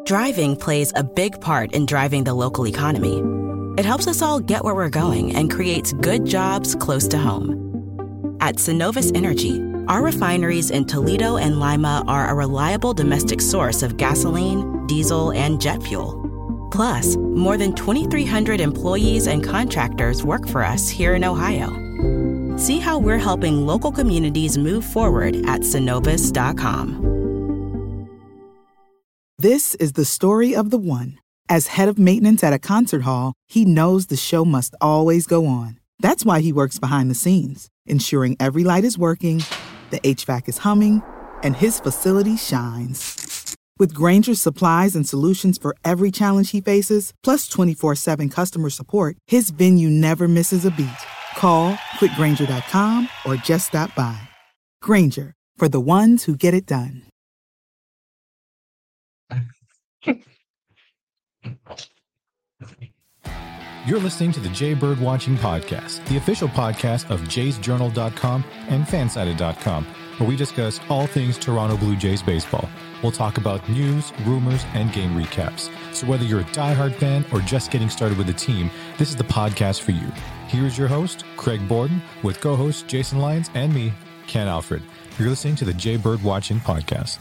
Driving plays a big part in driving the local economy. It helps us all get where we're going and creates good jobs close to home. At Synovus Energy, our refineries in Toledo and Lima are a reliable domestic source of gasoline, diesel, and jet fuel. Plus, more than 2,300 employees and contractors work for us here in Ohio. See how we're helping local communities move forward at Synovus.com. This is the story of the one. As head of maintenance at a concert hall, he knows the show must always go on. That's why he works behind the scenes, ensuring every light is working, the HVAC is humming, and his facility shines. With Grainger's supplies and solutions for every challenge he faces, plus 24/7 customer support, his venue never misses a beat. Call quickgrainger.com or just stop by. Grainger, for the ones who get it done. You're listening to the Jay Bird Watching Podcast, the official podcast of jaysjournal.com and fansided.com, where we discuss all things Toronto Blue Jays baseball. We'll talk about news, rumors, and game recaps. So whether you're a diehard fan or just getting started with the team, this is the podcast for you. Here's your host, Craig Borden, with co-hosts Jason Lyons and me, Ken Alfred. You're listening to the Jay Bird Watching Podcast.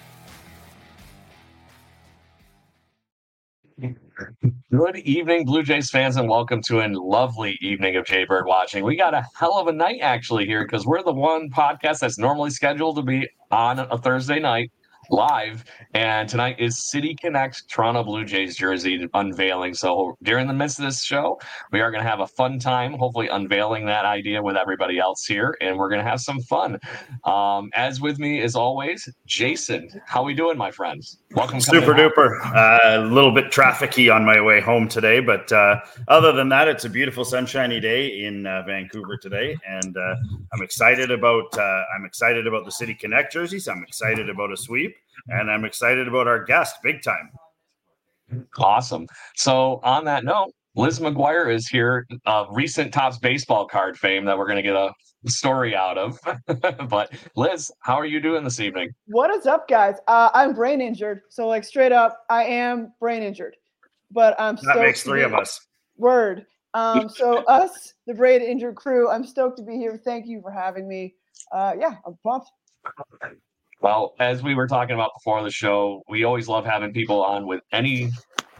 Good evening, Blue Jays fans, and welcome to a lovely evening of Jay Bird Watching. We got a hell of a night actually here because we're the one podcast that's normally scheduled to be on a Thursday night live, and tonight is City Connect Toronto Blue Jays jersey unveiling. So during the midst of this show, we are going to have a fun time, hopefully unveiling that idea with everybody else here, and we're going to have some fun. As with me, as always, Jason. How we doing, my friends? Welcome. Super duper. A little bit trafficy on my way home today, but other than that, it's a beautiful sunshiny day in Vancouver today, and I'm excited about the City Connect jerseys. I'm excited about a sweep, and I'm excited about our guest big time. Awesome. So on that note, Liz McGuire is here, recent Topps baseball card fame that we're going to get a story out of. But Liz, how are you doing this evening? What is up, guys? I'm brain injured. So like straight up, I am brain injured, but that makes three of us. Word. So us, the brain injured crew, I'm stoked to be here. Thank you for having me. Yeah, I'm pumped. Well, as we were talking about before the show, we always love having people on with any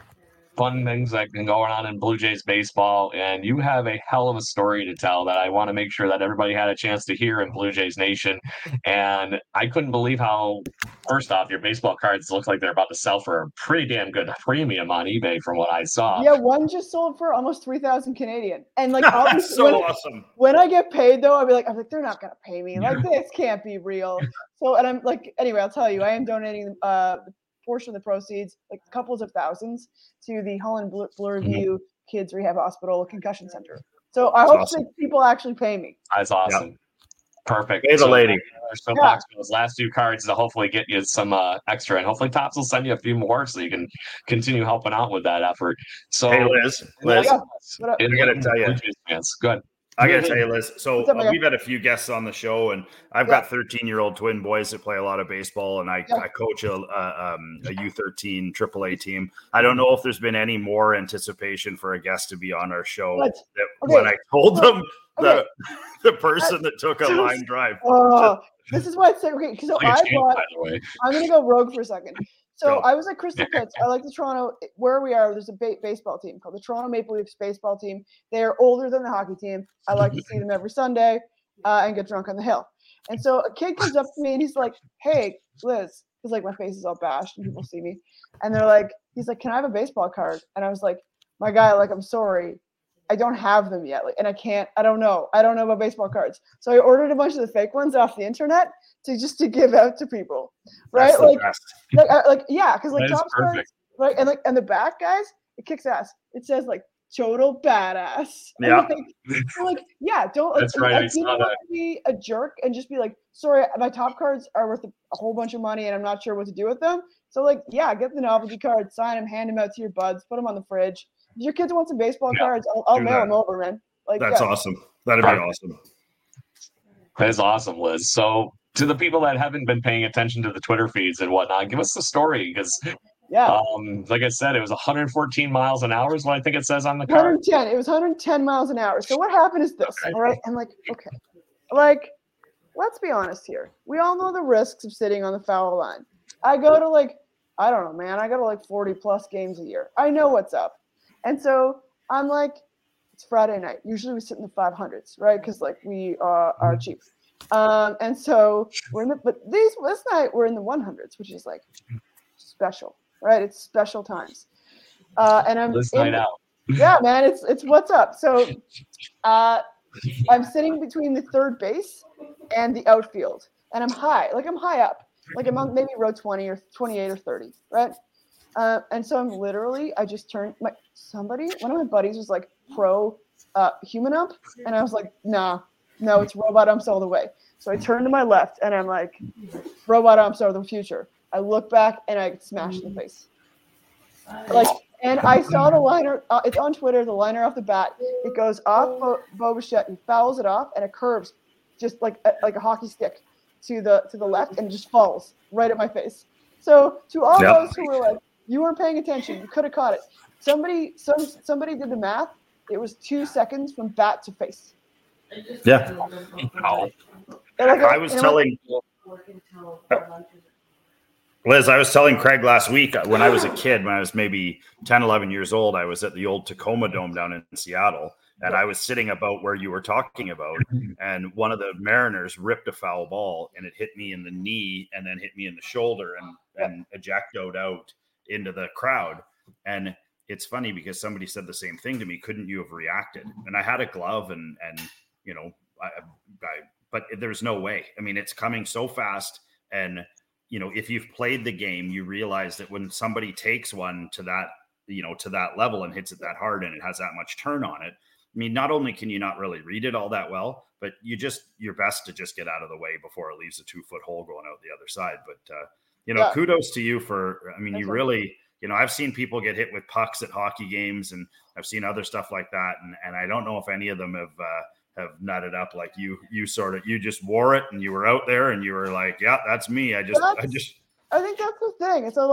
fun things that can go on in Blue Jays baseball, and you have a hell of a story to tell that I want to make sure that everybody had a chance to hear in Blue Jays Nation. And I couldn't believe how, first off, your baseball cards look like they're about to sell for a pretty damn good premium on eBay from what I saw. Yeah, one just sold for almost 3,000 Canadian. And like that's so awesome. When I get paid though, I'm like, they're not gonna pay me. Like this can't be real. So and I'm like, anyway, I'll tell you, I am donating portion of the proceeds, like couples of thousands, to the Holland Bloorview Kids Rehab Hospital Concussion Center. So I hope that people actually pay me. That's awesome. Yep. Perfect. Pay the lady. So those last two cards to hopefully get you some extra, and hopefully Topps will send you a few more so you can continue helping out with that effort. So hey, Liz, I gotta tell you, fans, good. I got to tell you, Liz, so we've had a few guests on the show, and I've got 13-year-old twin boys that play a lot of baseball, and I coach a U13 AAA team. I don't know if there's been any more anticipation for a guest to be on our show when I told them the person that took a line drive. This is why it's okay. So I'm going to go rogue for a second. So I was at Crystal Pits. I like the Toronto, where we are, there's a baseball team called the Toronto Maple Leafs baseball team. They are older than the hockey team. I like to see them every Sunday and get drunk on the hill. And so a kid comes up to me and he's like, hey, Liz, because like my face is all bashed and people see me. And they're like, he's like, can I have a baseball card? And I was like, my guy, like, I'm sorry. I don't have them yet. And I don't know about baseball cards. So I ordered a bunch of the fake ones off the internet to give out to people. Right. Because Topps cards, right. And the back, guys, it kicks ass. It says like total badass. Yeah. Don't that's right. You don't want to be a jerk and just be like, sorry, my top cards are worth a whole bunch of money and I'm not sure what to do with them. So get the novelty cards, sign them, hand them out to your buds, put them on the fridge. If your kids want some baseball cards, I'll mail them over, man. That's awesome. That'd be awesome. That is awesome, Liz. So to the people that haven't been paying attention to the Twitter feeds and whatnot, give us the story, because Yeah. Like I said, it was 114 miles an hour is what I think it says on the card. 110. It was 110 miles an hour. So what happened is this, all right? I'm like, okay. Like, let's be honest here. We all know the risks of sitting on the foul line. I go to I don't know, man. I go to 40 plus games a year. I know what's up. And so I'm like, it's Friday night. Usually we sit in the 500s, right? Because we are cheap. And so this night we're in the 100s, which is special, right? It's special times. And I'm this night out. Yeah, man, it's what's up. So I'm sitting between the third base and the outfield, and I'm high. I'm high up. I'm on maybe row 20 or 28 or 30, right? And so I just turned one of my buddies was pro human ump, and I was like, no, it's robot umps all the way. So I turned to my left, and I'm like, robot umps are the future. I look back, and I get smashed in the face. And I saw the liner. It's on Twitter. The liner off the bat. It goes off Bo Bichette. He fouls it off, and it curves just like a hockey stick to the left, and just falls right at my face. So to all those who were like, you weren't paying attention, you could have caught it. Somebody did the math. It was 2 seconds from bat to face. Yeah. I was telling Liz, I was telling Craig last week when I was a kid, when I was maybe 10, 11 years old, I was at the old Tacoma Dome down in Seattle, and I was sitting about where you were talking about, and one of the Mariners ripped a foul ball, and it hit me in the knee and then hit me in the shoulder and ejected out into the crowd. And it's funny because somebody said the same thing to me. Couldn't you have reacted? And I had a glove and but there's no way. I mean, it's coming so fast. And, if you've played the game, you realize that when somebody takes one to that, to that level and hits it that hard and it has that much turn on it, I mean, not only can you not really read it all that well, but you're best to just get out of the way before it leaves a 2-foot hole going out the other side. But, kudos to you you really, I've seen people get hit with pucks at hockey games, and I've seen other stuff like that. And I don't know if any of them have nutted up like you just wore it and you were out there and you were like, yeah, that's me. I think that's the thing. So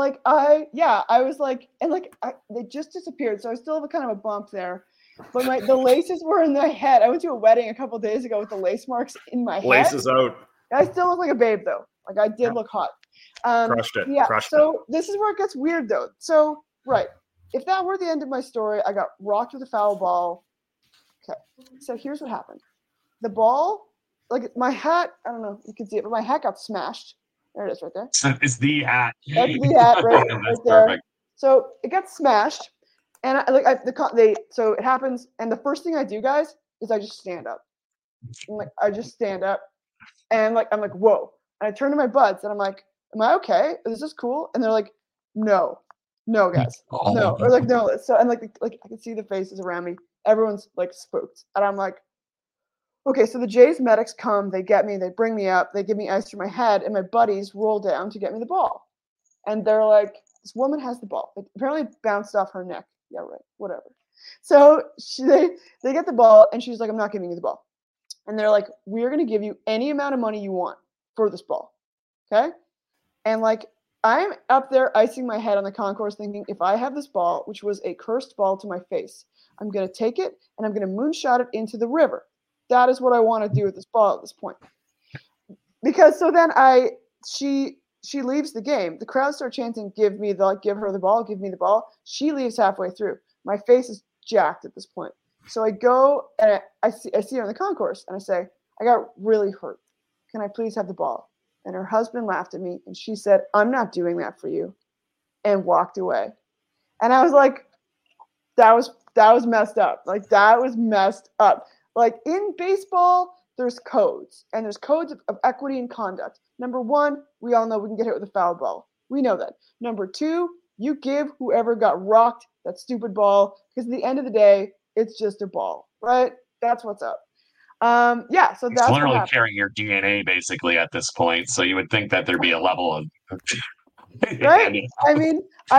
I was they just disappeared. So I still have a kind of a bump there, but the laces were in my head. I went to a wedding a couple of days ago with the lace marks in my head. Laces out. I still look like a babe though. I did look hot. Crushed it. Yeah. Crushed so this is where it gets weird though. So, right. If that were the end of my story, I got rocked with a foul ball. Okay. So here's what happened. The ball, my hat, I don't know if you can see it, but my hat got smashed. There it is right there. It's the hat. That's the hat right there. Perfect. So it got smashed. And so it happens. And the first thing I do, guys, is I just stand up. I just stand up. And I'm like, whoa. And I turn to my buds and I'm like, am I okay? Is this cool? And they're like, no, guys, no. Or no. So, and I can see the faces around me. Everyone's spooked. And I'm like, okay, so the Jays medics come, they get me, they bring me up, they give me ice through my head, and my buddies roll down to get me the ball. And they're like, this woman has the ball. It apparently bounced off her neck. Yeah, right, whatever. So they get the ball, and she's like, I'm not giving you the ball. And they're like, we're going to give you any amount of money you want for this ball. Okay? And I'm up there icing my head on the concourse thinking, if I have this ball, which was a cursed ball to my face, I'm going to take it and I'm going to moonshot it into the river. That is what I want to do with this ball at this point. Because so then she leaves the game. The crowd start chanting, give her the ball, give me the ball. She leaves halfway through. My face is jacked at this point. So I go and I see her in the concourse and I say, I got really hurt. Can I please have the ball? And her husband laughed at me and she said, I'm not doing that for you, and walked away. And I was like, that was messed up. That was messed up. In baseball, there's codes, and there's codes of equity and conduct. Number one, we all know we can get hit with a foul ball. We know that. Number two, you give whoever got rocked that stupid ball, because at the end of the day, it's just a ball, right? That's what's up. So that's literally carrying your DNA basically at this point. So you would think that there'd be a level of right. I mean,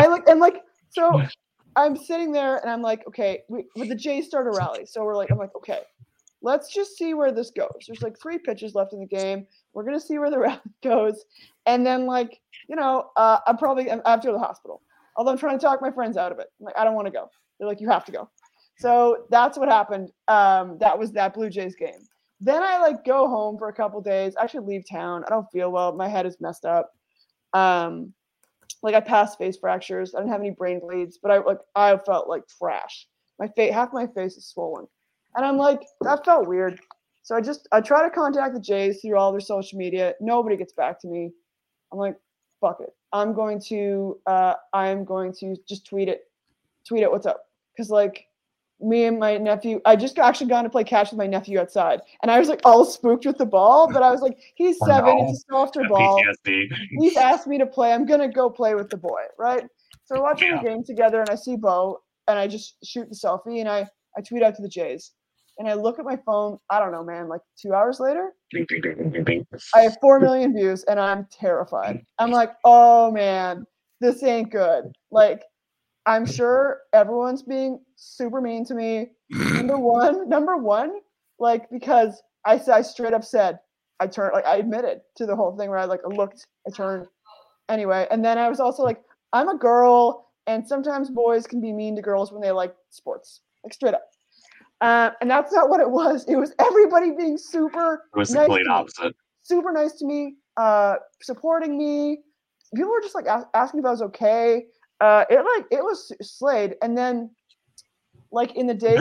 so I'm sitting there and I'm like, okay, but the Jays start a rally. So I'm like, okay, let's just see where this goes. There's 3 pitches left in the game. We're going to see where the rally goes. And then I'm have to go to the hospital. Although I'm trying to talk my friends out of it. I'm like, I don't want to go. They're like, you have to go. So that's what happened. That was that Blue Jays game. Then I like go home for a couple days. I should leave town. I don't feel well. My head is messed up. Like I passed face fractures. I didn't have any brain bleeds, but I felt like trash. Half my face is swollen. And I'm like, that felt weird. So I try to contact the Jays through all their social media. Nobody gets back to me. I'm like, fuck it. I'm going to just tweet it what's up. Because like me and my nephew, I just actually gone to play catch with my nephew outside. And I was like all spooked with the ball, but I was like, he's 7, it's a softer ball. PTSD. He's asked me to play. I'm gonna go play with the boy, right? So we're watching the game together and I see Bo and I just shoot the selfie and I tweet out to the Jays. And I look at my phone, I don't know, man, like 2 hours later, I have 4 million views and I'm terrified. I'm like, oh man, this ain't good. Like, I'm sure everyone's being super mean to me. Number one, like, because I straight up said, I admitted to the whole thing where I turned anyway. And then I was also like, I'm a girl and sometimes boys can be mean to girls when they like sports, like straight up. And that's not what it was. It was everybody being super nice the complete opposite. Super nice to me, supporting me. People were just like asking if I was okay. It was Slade. And then like in the days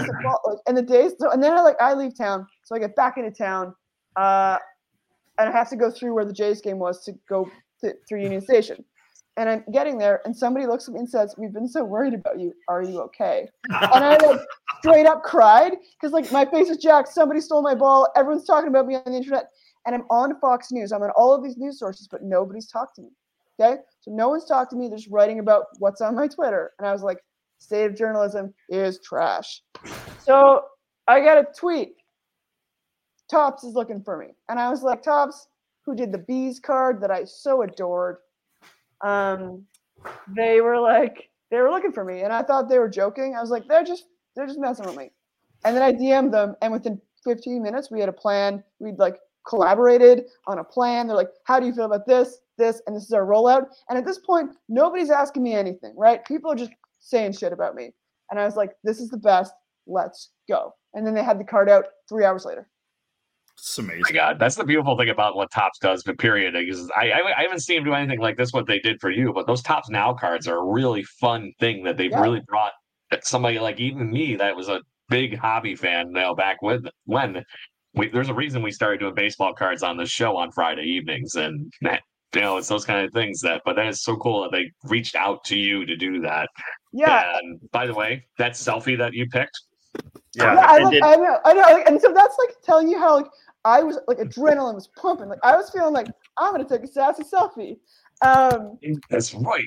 I leave town. So I get back into town. And I have to go through where the Jays game was to go through Union Station. And I'm getting there, and somebody looks at me and says, "We've been so worried about you. Are you okay?" And I like straight up cried because like my face is jacked. Somebody stole my ball. Everyone's talking about me on the internet, and I'm on Fox News. I'm on all of these news sources, but nobody's talked to me. Okay, so no one's talked to me. They're just writing about what's on my Twitter, and I was like, "State of journalism is trash." So I got a tweet. Tops is looking for me, and I was like, "Tops, who did the bees card that I so adored." They were looking for me and I thought they were joking. I was like, they're just messing with me. And then I DM'd them and within 15 minutes we had a plan. We'd like collaborated on a plan. They're like, how do you feel about this, and this is our rollout. And at this point, nobody's asking me anything, right? People are just saying shit about me. And I was like, this is the best. Let's go. And then they had the card out 3 hours later. It's amazing. Oh my God, that's the beautiful thing about what Topps does. But period, because I haven't seen them do anything like this. What they did for you, but those Topps Now cards are a really fun thing that they've really brought. Somebody like even me, that was a big hobby fan. Back when there's a reason we started doing baseball cards on the show on Friday evenings, and it's those kind of things but that is so cool that they reached out to you to do that. Yeah. And by the way, that selfie that you picked. Yeah, I know, and so that's like telling you how like I was like adrenaline was pumping. Like I was feeling like I'm gonna take a sassy selfie. That's right.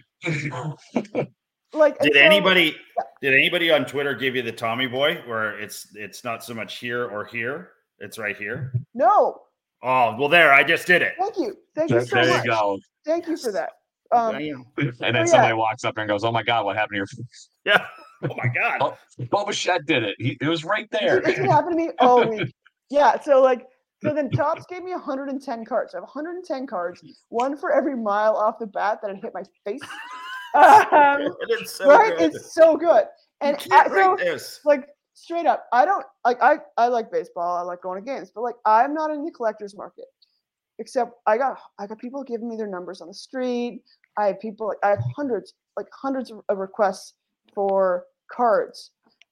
Did anybody on Twitter give you the Tommy Boy where it's not so much here or here, it's right here? No. Oh well, there I just did it. Thank you so much. There you go. Thank you for that. And then somebody walks up and goes, "Oh my God, what happened to your face?" Yeah. Oh my God. Boba Fett did it. It was right there. It happened to me all week. Yeah. So then Topps gave me 110 cards. I have 110 cards, one for every mile off the bat that had hit my face. It's so right? good. It's so good. And this. Like straight up, I don't like I like baseball. I like going to games, but like I'm not in the collector's market. Except I got people giving me their numbers on the street. I have hundreds of requests for cards.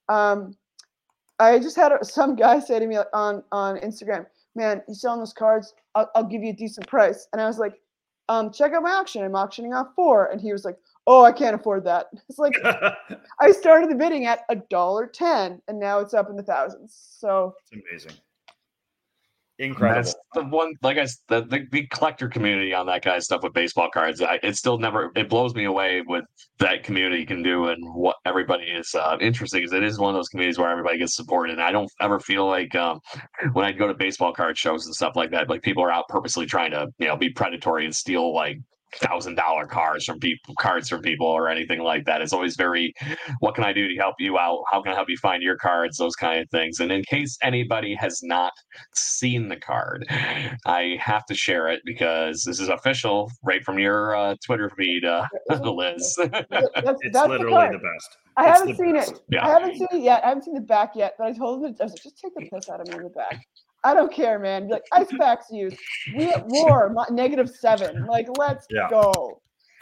I just had some guy say to me on Instagram, "Man, you selling those cards? I'll give you a decent price." And I was like, "Check out my auction. I'm auctioning off 4." And he was like, "Oh, I can't afford that." It's like I started the bidding at $1.10, and now it's up in the thousands. So it's amazing. Incredible. That's the one, like the collector community on that kind of stuff with baseball cards. It blows me away what that community can do and what everybody is interested, because it is one of those communities where everybody gets supported. And I don't ever feel like when I go to baseball card shows and stuff like that, like people are out purposely trying to be predatory and steal like $1,000 cards from people or anything like that. It's always very, what can I do to help you out? How can I help you find your cards? Those kind of things. And in case anybody has not seen the card, I have to share it because this is official right from your Twitter feed, Liz. That's literally the best. I haven't seen it. Yeah. I haven't seen it yet. I haven't seen the back yet, but I told him, I was like, just take the piss out of me in the back. I don't care, man. Be like, ice packs used. We at war, -7. Like, let's go.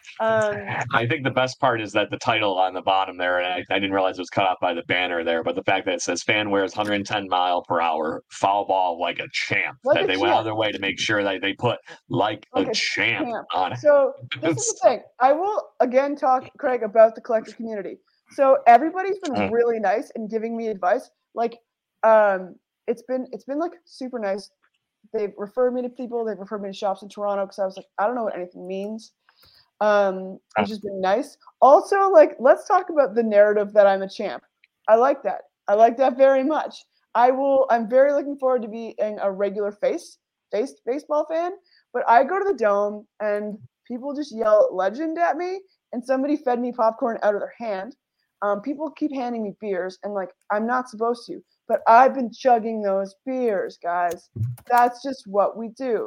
I think the best part is that the title on the bottom there, and I didn't realize it was cut off by the banner there, but the fact that it says fan wears 110 mile per hour, foul ball like a champ. That they went out of their way to make sure that they put like a champ on it. So this is the thing. I will again talk, Craig, about the collector community. So everybody's been really nice in giving me advice. Like, it's been like super nice. They've referred me to people. They've referred me to shops in Toronto because I was like, I don't know what anything means. Which has been nice. Also, like, let's talk about the narrative that I'm a champ. I like that. I like that very much. I'm very looking forward to being a regular faced baseball fan. But I go to the Dome and people just yell legend at me, and somebody fed me popcorn out of their hand. People keep handing me beers, and like, I'm not supposed to, but I've been chugging those beers, guys. That's just what we do.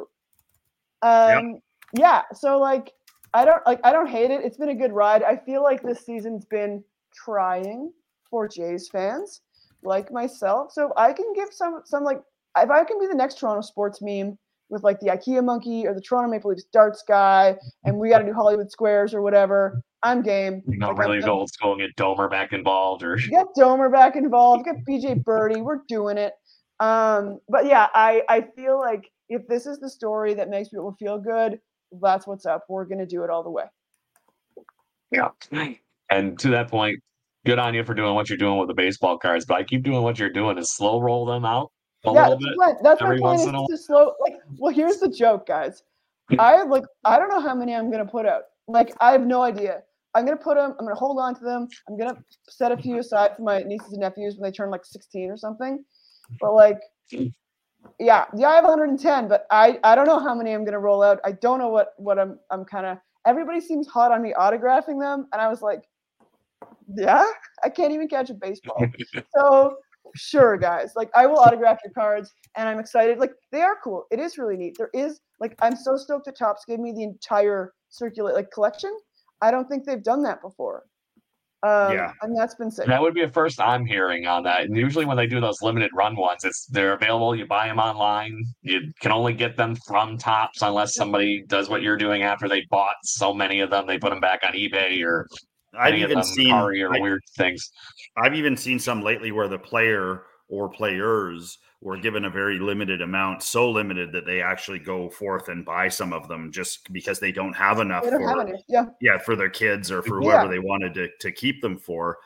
Yeah. So like, I don't hate it. It's been a good ride. I feel like this season's been trying for Jays fans like myself. So I can give some like, if I can be the next Toronto sports meme with like the IKEA monkey or the Toronto Maple Leafs darts guy, and we got to do Hollywood Squares or whatever, I'm game. Really old school and get Domer back involved, or get Domer back involved, get BJ Birdie. We're doing it. But yeah, I feel like if this is the story that makes people feel good, that's what's up. We're going to do it all the way. Yeah. And to that point, good on you for doing what you're doing with the baseball cards, but I keep doing what you're doing is slow roll them out a little bit. That's my point, is to slow, like, well, here's the joke, guys. I don't know how many I'm going to put out. Like, I have no idea. I'm going to put them, I'm going to hold on to them. I'm going to set a few aside for my nieces and nephews when they turn like 16 or something. But like, yeah, I have 110, but I don't know how many I'm going to roll out. I don't know what I'm kind of, everybody seems hot on me autographing them. And I was like, yeah, I can't even catch a baseball. So sure, guys, like, I will autograph your cards, and I'm excited. Like, they are cool. It is really neat. There is, like, I'm so stoked that Topps gave me the entire collection. I don't think they've done that before. And that's been sick. That would be a first I'm hearing on that. And usually when they do those limited run ones, they're available. You buy them online. You can only get them from Topps unless somebody does what you're doing after they bought so many of them. They put them back on eBay or I've even seen weird things. I've even seen some lately where the player or players were given a very limited amount, so limited that they actually go forth and buy some of them just because they don't have enough for their kids or for whoever they wanted to keep them for.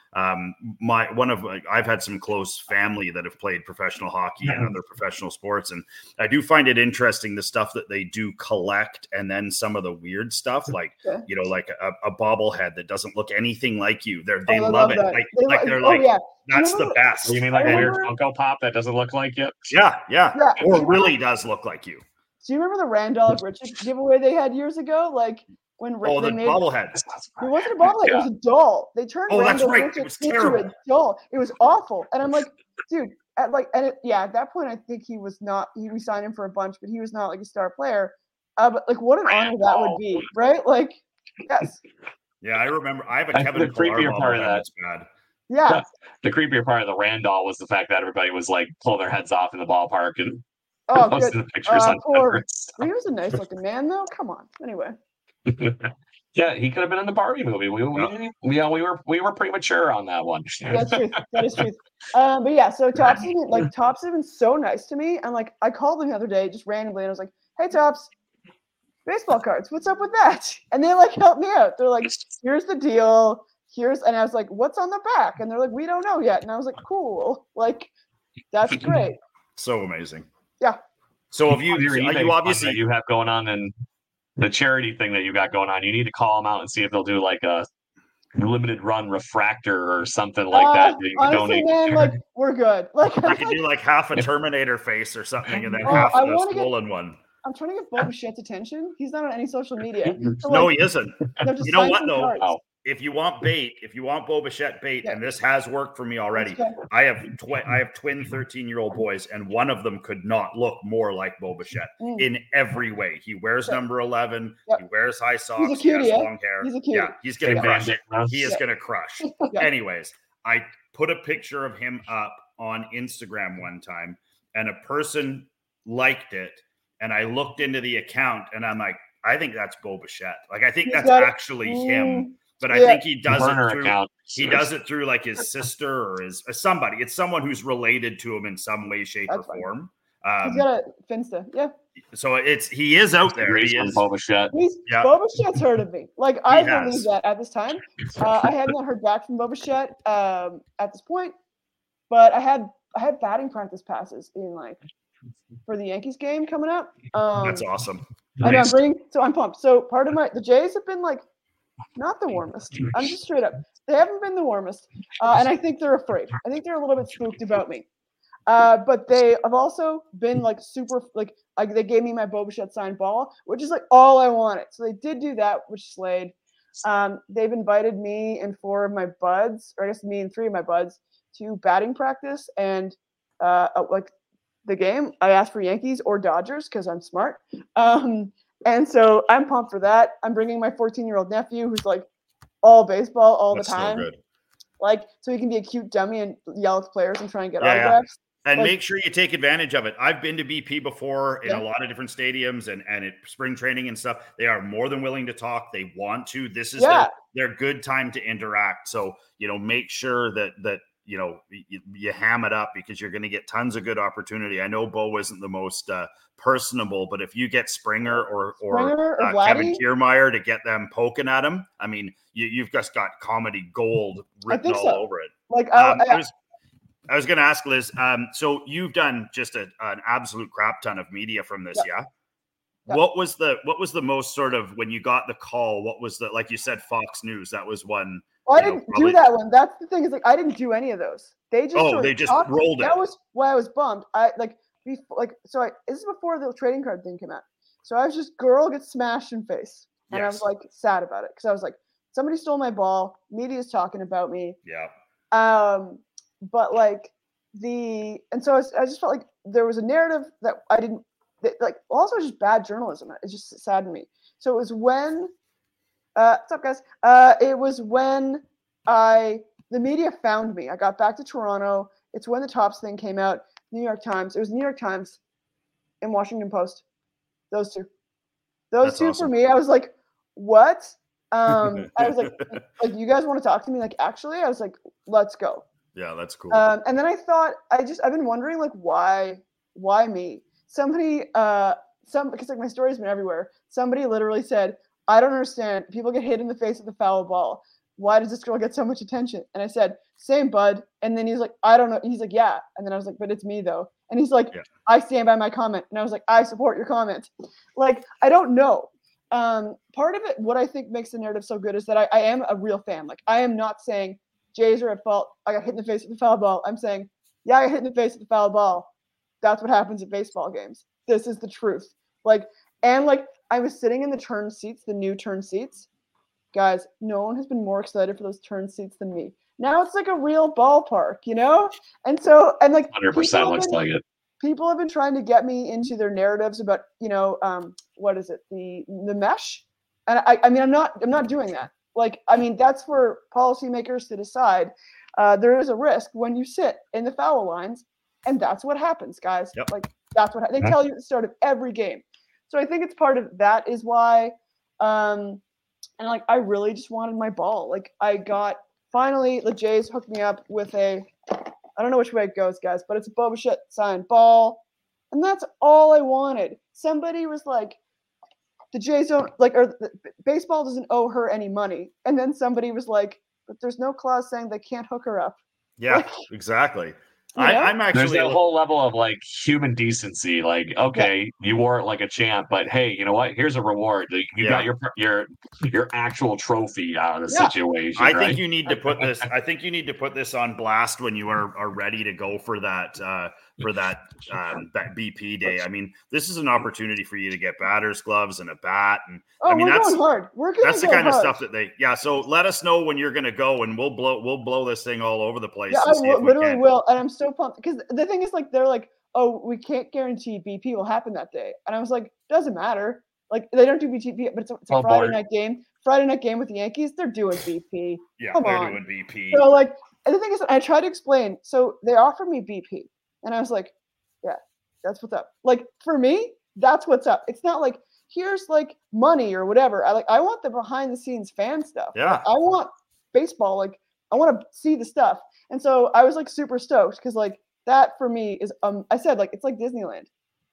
I've had some close family that have played professional hockey and other professional sports, and I do find it interesting the stuff that they do collect, and then some of the weird stuff like like a bobblehead that doesn't look anything like you. They love it. That's the best. You mean like a weird Funko Pop that doesn't look like you? Yeah. Or really does look like you. Do you remember the Randolph Richard giveaway they had years ago? Like when they made bobblehead. It wasn't a bobblehead. It was a doll. They turned Randolph Richard into a doll. It was awful. And I'm like, dude, at that point I think he was not. We signed him for a bunch, but he was not like a star player. But like, what an honor that would be, right? Like, yes. Yeah, I remember. I have a Kevin creepier part of that. That's bad. Yeah. The creepier part of the Randall was the fact that everybody was like pulling their heads off in the ballpark and posting the pictures on Twitter. He was a nice looking man, though. Come on. Anyway. Yeah, he could have been in the Barbie movie. We were premature on that one. That's true. That is true. But yeah, so Topps have been so nice to me. And like, I called them the other day just randomly, and I was like, "Hey, Topps, baseball cards. What's up with that?" And they like helped me out. They're like, "Here's the deal. And I was like, what's on the back?" And they're like, "We don't know yet." And I was like, cool. Like, that's great. So amazing. Yeah. So have you obviously you have going on and the charity thing that you got going on, you need to call them out and see if they'll do like a limited run refractor or something like that. Honestly, man, like, we're good. Like, I could do like half a Terminator face or something and then half a swollen one. I'm trying to get Bo Bichette's attention. He's not on any social media. So no, he isn't. You know what, though? Cards. If you want bait, if you want Bo Bichette bait, and this has worked for me already, I have twin 13-year-old boys, and one of them could not look more like Bo Bichette in every way. He wears number 11. He wears high socks. He's a cutie, he has long hair. He's a cutie. Yeah, he's going to crush it. He is going to crush. Anyways, I put a picture of him up on Instagram one time, and a person liked it, and I looked into the account, and I'm like, I think that's Bo Bichette. Like, I think that's actually him. But I think he does it through. He does it through like his sister or his somebody. It's someone who's related to him in some way, shape, or form. He's got a Finsta, So he is out there. He is. Bo Bichette's heard of me. Like I believe that at this time. I have not heard back from Bo Bichette at this point, but I had batting practice passes in like for the Yankees game coming up. That's awesome. Nice. I'm pumped. So part of the Jays have been like. Not the warmest. I'm just straight up. They haven't been the warmest. And I think they're afraid. I think they're a little bit spooked about me. But they have also been like super, like they gave me my Bo Bichette signed ball, which is like all I wanted. So they did do that, which slayed. They've invited me and 4 of my buds, or I guess me and 3 of my buds, to batting practice and like the game. I asked for Yankees or Dodgers because I'm smart. And so I'm pumped for that. I'm bringing my 14-year-old nephew who's like all baseball all the time. So good. Like, so he can be a cute dummy and yell at players and try and get autographs. And make sure you take advantage of it. I've been to BP before in a lot of different stadiums and at spring training and stuff. They are more than willing to talk. They want to. This is their good time to interact. So, make sure that you ham it up because you're going to get tons of good opportunity. I know Bo isn't the most personable, but if you get Springer or Kevin Kiermaier to get them poking at him, I mean, you've just got comedy gold written all over it. Like I was going to ask Liz. So you've done just an absolute crap ton of media from this, yeah? What was the most sort of when you got the call? What was like you said, Fox News? That was one. Well, I didn't do that one. That's the thing is like I didn't do any of those. They just rolled it. That was why I was bummed. This is before the trading card thing came out. So I was just girl gets smashed in face, and I was like sad about it because I was like somebody stole my ball. Media's talking about me. Yeah. But like so I just felt like there was a narrative that I didn't like. Also, just bad journalism. It just saddened me. So it was when. What's up, guys? It was when the media found me. I got back to Toronto. It's when the Topps thing came out. New York Times. It was New York Times and Washington Post. Those two. That's two awesome. For me. I was like, what? I was like, you guys want to talk to me? Like, actually, I was like, let's go. Yeah, that's cool. And then I thought, I've been wondering, like, why me? Somebody, because like my story's been everywhere. Somebody literally said, I don't understand. People get hit in the face with a foul ball. Why does this girl get so much attention? And I said, same, bud. And then he's like, I don't know. He's like, yeah. And then I was like, but it's me though. And he's like, I stand by my comment. And I was like, I support your comment. Like, I don't know. Part of it, what I think makes the narrative so good is that I am a real fan. Like, I am not saying Jays are at fault. I got hit in the face with a foul ball. I'm saying, yeah, I got hit in the face with a foul ball. That's what happens at baseball games. This is the truth. Like, and like, I was sitting in the turn seats, the new turn seats. Guys, no one has been more excited for those turn seats than me. Now it's like a real ballpark, And so, and like 100% looks like it. People have been trying to get me into their narratives about, what is it? The mesh. And I mean, I'm not doing that. Like, I mean, that's for policymakers to decide. There is a risk when you sit in the foul lines, and that's what happens, guys. Yep. Like, that's what they tell you at the start of every game. So I think it's part of that is why, and like, I really just wanted my ball. Like, finally, the Jays hooked me up with I don't know which way it goes, guys, but it's a Bo Bichette signed ball. And that's all I wanted. Somebody was like, the Jays don't, like, or baseball doesn't owe her any money. And then somebody was like, but there's no clause saying they can't hook her up. Yeah, exactly. I'm actually there's that whole level of like human decency. Like, okay, you wore it like a champ, but hey, you know what? Here's a reward. You got your actual trophy out of the situation. I think you need to put this. I think you need to put this on blast when you are ready to go for that BP day. I mean, this is an opportunity for you to get batter's gloves and a bat, and I mean that's going hard. That's the kind of stuff that they. Yeah, so let us know when you're going to go, and we'll blow this thing all over the place. Yeah, I literally will, and I'm so pumped because the thing is, like, they're like, oh, we can't guarantee BP will happen that day, and I was like, doesn't matter. Like, they don't do BP, but it's a Friday night game. Friday night game with the Yankees, they're doing BP. Yeah, they're doing BP. So, like, and the thing is, I tried to explain. So they offered me BP, and I was like, yeah, that's what's up. Like, for me, that's what's up. It's not like, here's like money or whatever. I want the behind the scenes fan stuff. Yeah. Like, I want baseball. Like, I want to see the stuff. And so I was like super stoked because like that for me is I said, like, it's like Disneyland.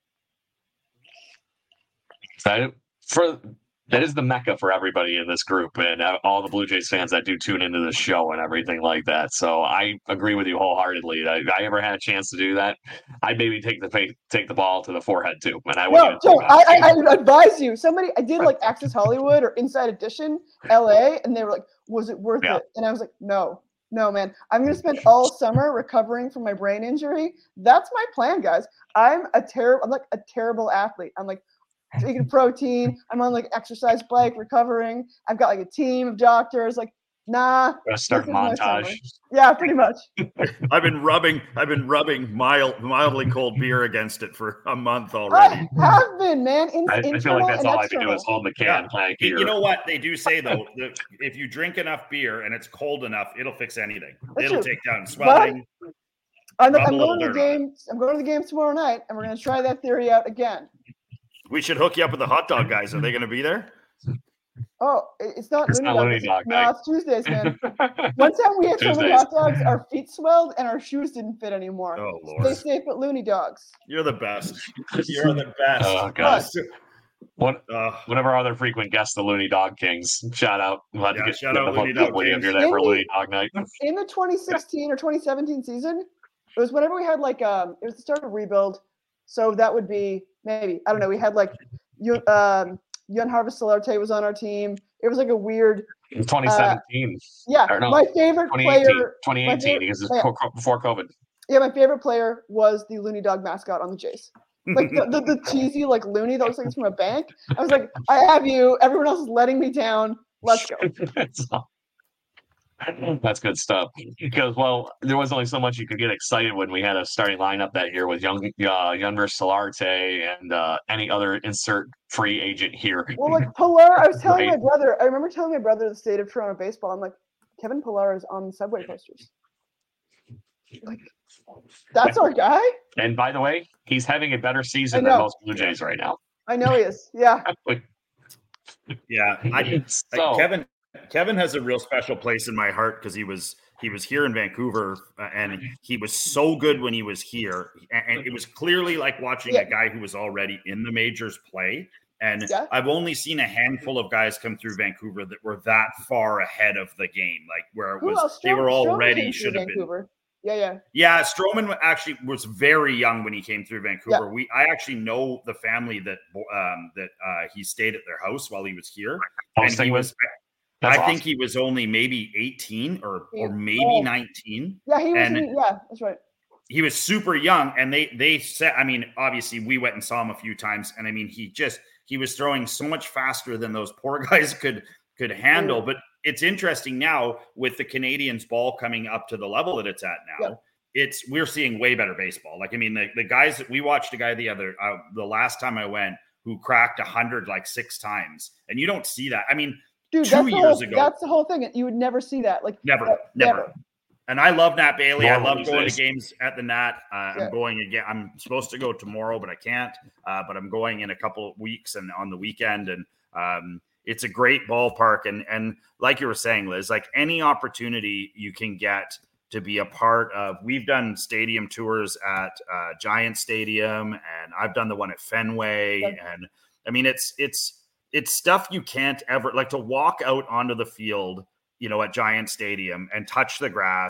That is the mecca for everybody in this group and all the Blue Jays fans that do tune into the show and everything like that. So I agree with you wholeheartedly. If I ever had a chance to do that, I'd maybe take the ball to the forehead too. And I advise you. I did like Access Hollywood or Inside Edition LA, and they were like, was it worth it? And I was like, no, man. I'm going to spend all summer recovering from my brain injury. That's my plan, guys. I'm like a terrible athlete. I'm like, taking protein. I'm on like exercise bike, recovering. I've got like a team of doctors. Like, nah. Start montage. Yeah, pretty much. I've been rubbing mildly cold beer against it for a month already. I have been, man. I feel like that's all I can do is hold the can. You know what they do say though? If you drink enough beer and it's cold enough, it'll fix anything. It'll take down swelling. I'm going to the game. I'm going to the game tomorrow night, and we're going to try that theory out again. We should hook you up with the hot dog guys. Are they going to be there? Oh, it's not Looney Dog. No, it's Tuesdays, man. One time we had so many hot dogs, our feet swelled and our shoes didn't fit anymore. Oh, Lord. Stay safe at Looney Dogs. You're the best. You're the best. Oh, God. One of our other frequent guests, the Looney Dog Kings. Shout out. Shout out Looney Dog Kings. If you're there for Looney Dog night. In the 2016 or 2017 season, it was whenever we had like it was the start of rebuild. So that would be maybe, I don't know, we had like Young Harvest Solarte was on our team. It was like a weird 2017. My favorite player 2018 because it's before COVID. Yeah, my favorite player was the Looney Dog mascot on the Jays. Like the cheesy like Looney that looks like it's from a bank. I was like, I have you. Everyone else is letting me down. Let's go. That's good stuff. Because, well, there was only so much you could get excited when we had a starting lineup that year with Youngver Solarte and any other insert free agent here. Well, like Pilar, I remember telling my brother the state of Toronto baseball. I'm like, Kevin Pilar is on the subway posters. Like, that's our guy. And by the way, he's having a better season than most Blue Jays right now. I know he is. Yeah. Kevin has a real special place in my heart because he was here in Vancouver and he was so good when he was here, and it was clearly like watching a guy who was already in the majors play. And I've only seen a handful of guys come through Vancouver that were that far ahead of the game, like where it was they were already should have been. Yeah. Stroman actually was very young when he came through Vancouver. Yeah. I actually know the family that he stayed at their house while he was here, and he was. I think he was only maybe 18 or maybe 19. Yeah, he was. That's right. He was super young, and they said. I mean, obviously, we went and saw him a few times, and I mean, he was throwing so much faster than those poor guys could handle. But it's interesting now with the Canadians' ball coming up to the level that it's at now. Yeah. We're seeing way better baseball. Like, I mean, the guys that we watched a guy the last time I went who cracked 100 like 6 times, and you don't see that. I mean. Dude, 2 years ago. That's the whole thing. You would never see that. Like never. And I love Nat Bailey. I love going to games at the Nat. I'm going again. I'm supposed to go tomorrow, but I can't. But I'm going in a couple of weeks and on the weekend. And it's a great ballpark. And like you were saying, Liz, like any opportunity you can get to be a part of. We've done stadium tours at Giant Stadium, and I've done the one at Fenway. And I mean, it's stuff you can't ever, like, to walk out onto the field, at Giant Stadium and touch the grass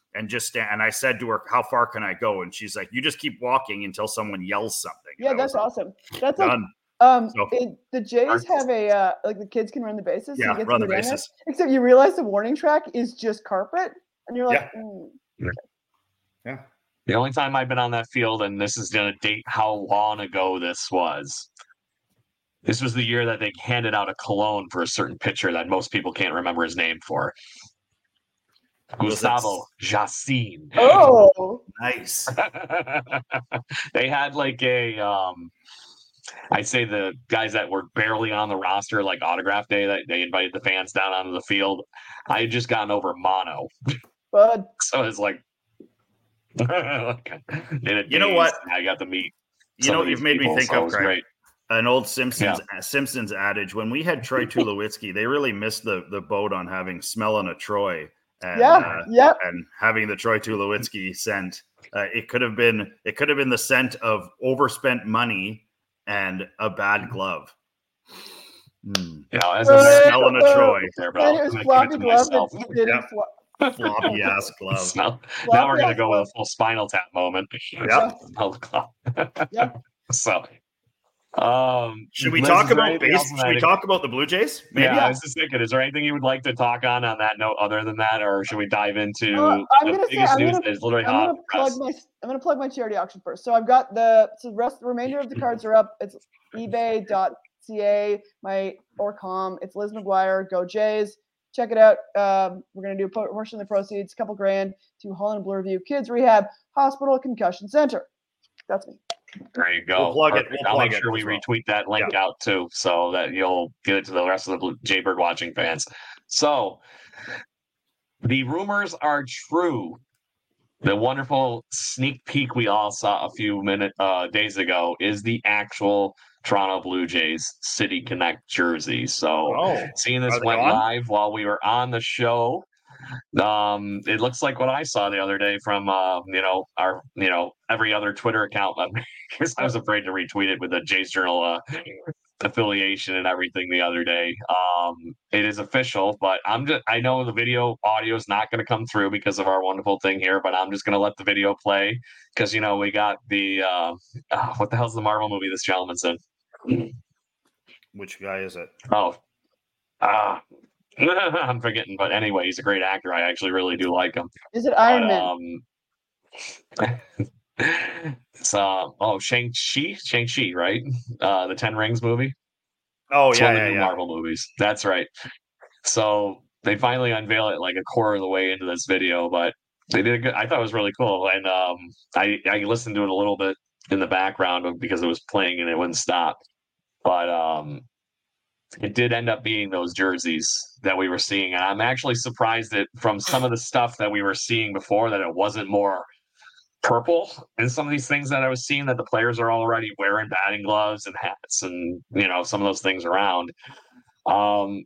and just stand. And I said to her, "How far can I go?" And she's like, "You just keep walking until someone yells something." Yeah, that's awesome. That's done. The Jays have a like the kids can run the bases. Yeah, so run the bases. Except you realize the warning track is just carpet, and you're like, yeah. The only time I've been on that field, and this is going to date how long ago this was. This was the year that they handed out a cologne for a certain pitcher that most people can't remember his name for. Gustavo Jacin. Oh, nice. They had like I'd say the guys that were barely on the roster, like autograph day, that they invited the fans down onto the field. I had just gotten over mono. Bud. So it's like, you know what? I got to meet. You know, you've made me think of great. An old Simpsons adage. When we had Troy Tulowitzki, they really missed the boat on having Smellin' a Troy. And, and having the Troy Tulowitzki scent. It could have been the scent of overspent money and a bad glove. Yeah, as a Smelling a Troy. And it was floppy glove. Floppy ass glove. Now we're gonna go with a full Spinal Tap moment. Yep. So. Should we talk about Should we talk about the Blue Jays? Maybe? Yeah, I was just thinking, is there anything you would like to talk on that note other than that, or should we dive into the biggest news that is literally hot? I'm going to plug my charity auction first. So I've got the remainder of the cards are up. It's ebay.ca, or com. It's Liz McGuire, Go Jays. Check it out. We're going to do a portion of the proceeds, a couple grand, to Holland Blue Review Kids Rehab Hospital Concussion Center. That's me. There you go. We'll I'll make sure we retweet that link out too, so that you'll get it to the rest of the Jaybird watching fans. So the rumors are true. The wonderful sneak peek we all saw a few days ago is the actual Toronto Blue Jays City Connect jersey. So seeing this went live while we were on the show. It looks like what I saw the other day from our every other Twitter account, because I was afraid to retweet it with the Jays Journal affiliation and everything the other day. It is official, but I know the audio is not going to come through because of our wonderful thing here, but I'm just going to let the video play because we got the what the hell's the Marvel movie this gentleman's in? Which guy is it? I'm forgetting, but anyway, he's a great actor. I actually really do like him. Is it Iron Man? Shang-Chi, right? The 10 Rings movie. Oh, it's one of the new Marvel movies. That's right. So they finally unveil it like a quarter of the way into this video, but they did I thought it was really cool. And I listened to it a little bit in the background because it was playing and it wouldn't stop. But it did end up being those jerseys that we were seeing. And I'm actually surprised that from some of the stuff that we were seeing before that it wasn't more purple and some of these things that I was seeing that the players are already wearing batting gloves and hats and, some of those things around. Like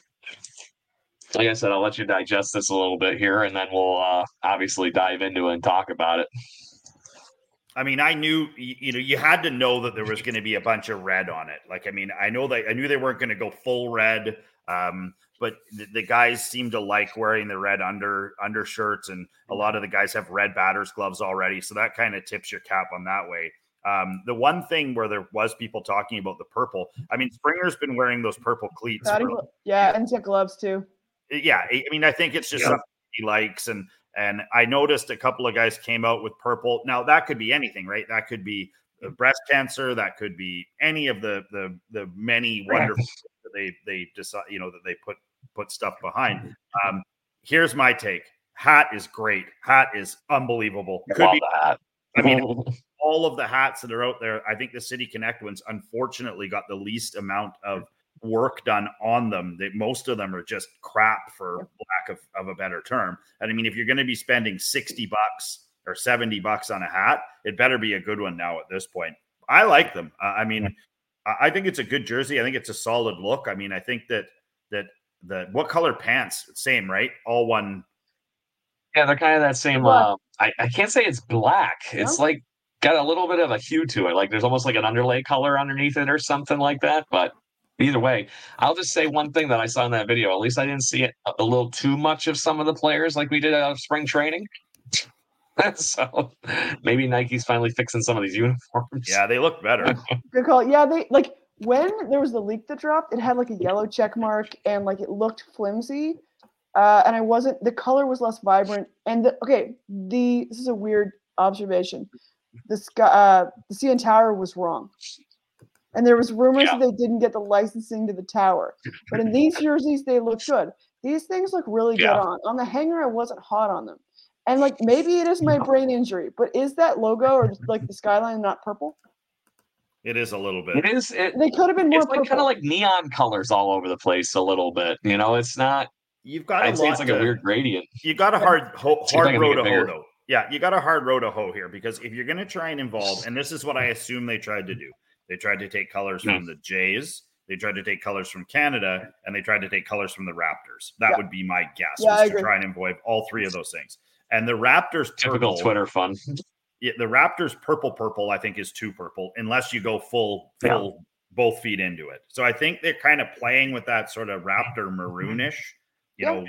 I said, I'll let you digest this a little bit here and then we'll obviously dive into it and talk about it. I mean, I knew, you had to know that there was going to be a bunch of red on it. Like, I mean, I knew they weren't going to go full red, but the guys seem to like wearing the red undershirts, and a lot of the guys have red batter's gloves already. So that kind of tips your cap on that way. The one thing where there was people talking about the purple, I mean, Springer's been wearing those purple cleats. And he's got gloves too. Yeah. I mean, I think it's just something he likes. And I noticed a couple of guys came out with purple. Now that could be anything, right? That could be breast cancer. That could be any of the many wonderful that they decide, that they put stuff behind. Here's my take. Hat is great. Hat is unbelievable. That. I mean, all of the hats that are out there, I think the City Connect ones unfortunately got the least amount of work done on them. Most of them are just crap, for lack of a better term. And I mean, if you're going to be spending $60 or $70 on a hat, it better be a good one now at this point. I like them. I mean, I think it's a good jersey. I think it's a solid look. I mean, I think that what color pants? Same, right? All one. Yeah, they're kind of that same. I can't say it's black. It's like got a little bit of a hue to it. Like there's almost like an underlay color underneath it or something like that. But either way, I'll just say one thing that I saw in that video. At least I didn't see it a little too much of some of the players like we did out of spring training. So maybe Nike's finally fixing some of these uniforms. Yeah, they look better. Good call. Yeah, they like when there was the leak that dropped, it had like a yellow check mark and like it looked flimsy. And the color was less vibrant. And this is a weird observation. The CN Tower was wrong. And there was rumors that they didn't get the licensing to the tower. But in these jerseys, they look good. These things look really good on. On the hanger, I wasn't hot on them. And like maybe it is my brain injury, but is that logo or like the skyline not purple? It is a little bit. It is. They could have been more purple. It's like kind of like neon colors all over the place a little bit. You know, it's not. You've got I'd say it's like a weird gradient. You got a hard road to hoe, though. Yeah, you got a hard road to hoe here because if you're going to try and involve, and this is what I assume they tried to do. They tried to take colors from the Jays. They tried to take colors from Canada, and they tried to take colors from the Raptors. That would be my guess, was to try and involve all three of those things. And the Raptors typical Twitter fun. Yeah, the Raptors purple, I think, is too purple unless you go full both feet into it. So I think they're kind of playing with that sort of Raptor maroonish, you know.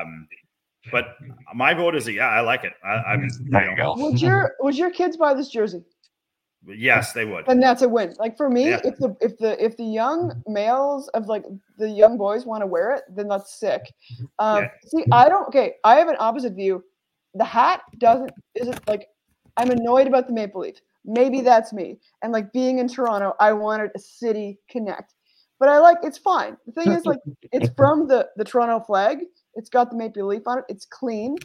But my vote is I like it. There you go. Would your kids buy this jersey? Yes, they would. And that's a win. Like for me, if the young males of like the young boys want to wear it, then that's sick. See, I have an opposite view. The hat isn't like I'm annoyed about the maple leaf. Maybe that's me. And like being in Toronto, I wanted a city connect. But it's fine. The thing is, like, it's from the Toronto flag. It's got the maple leaf on it. It's clean.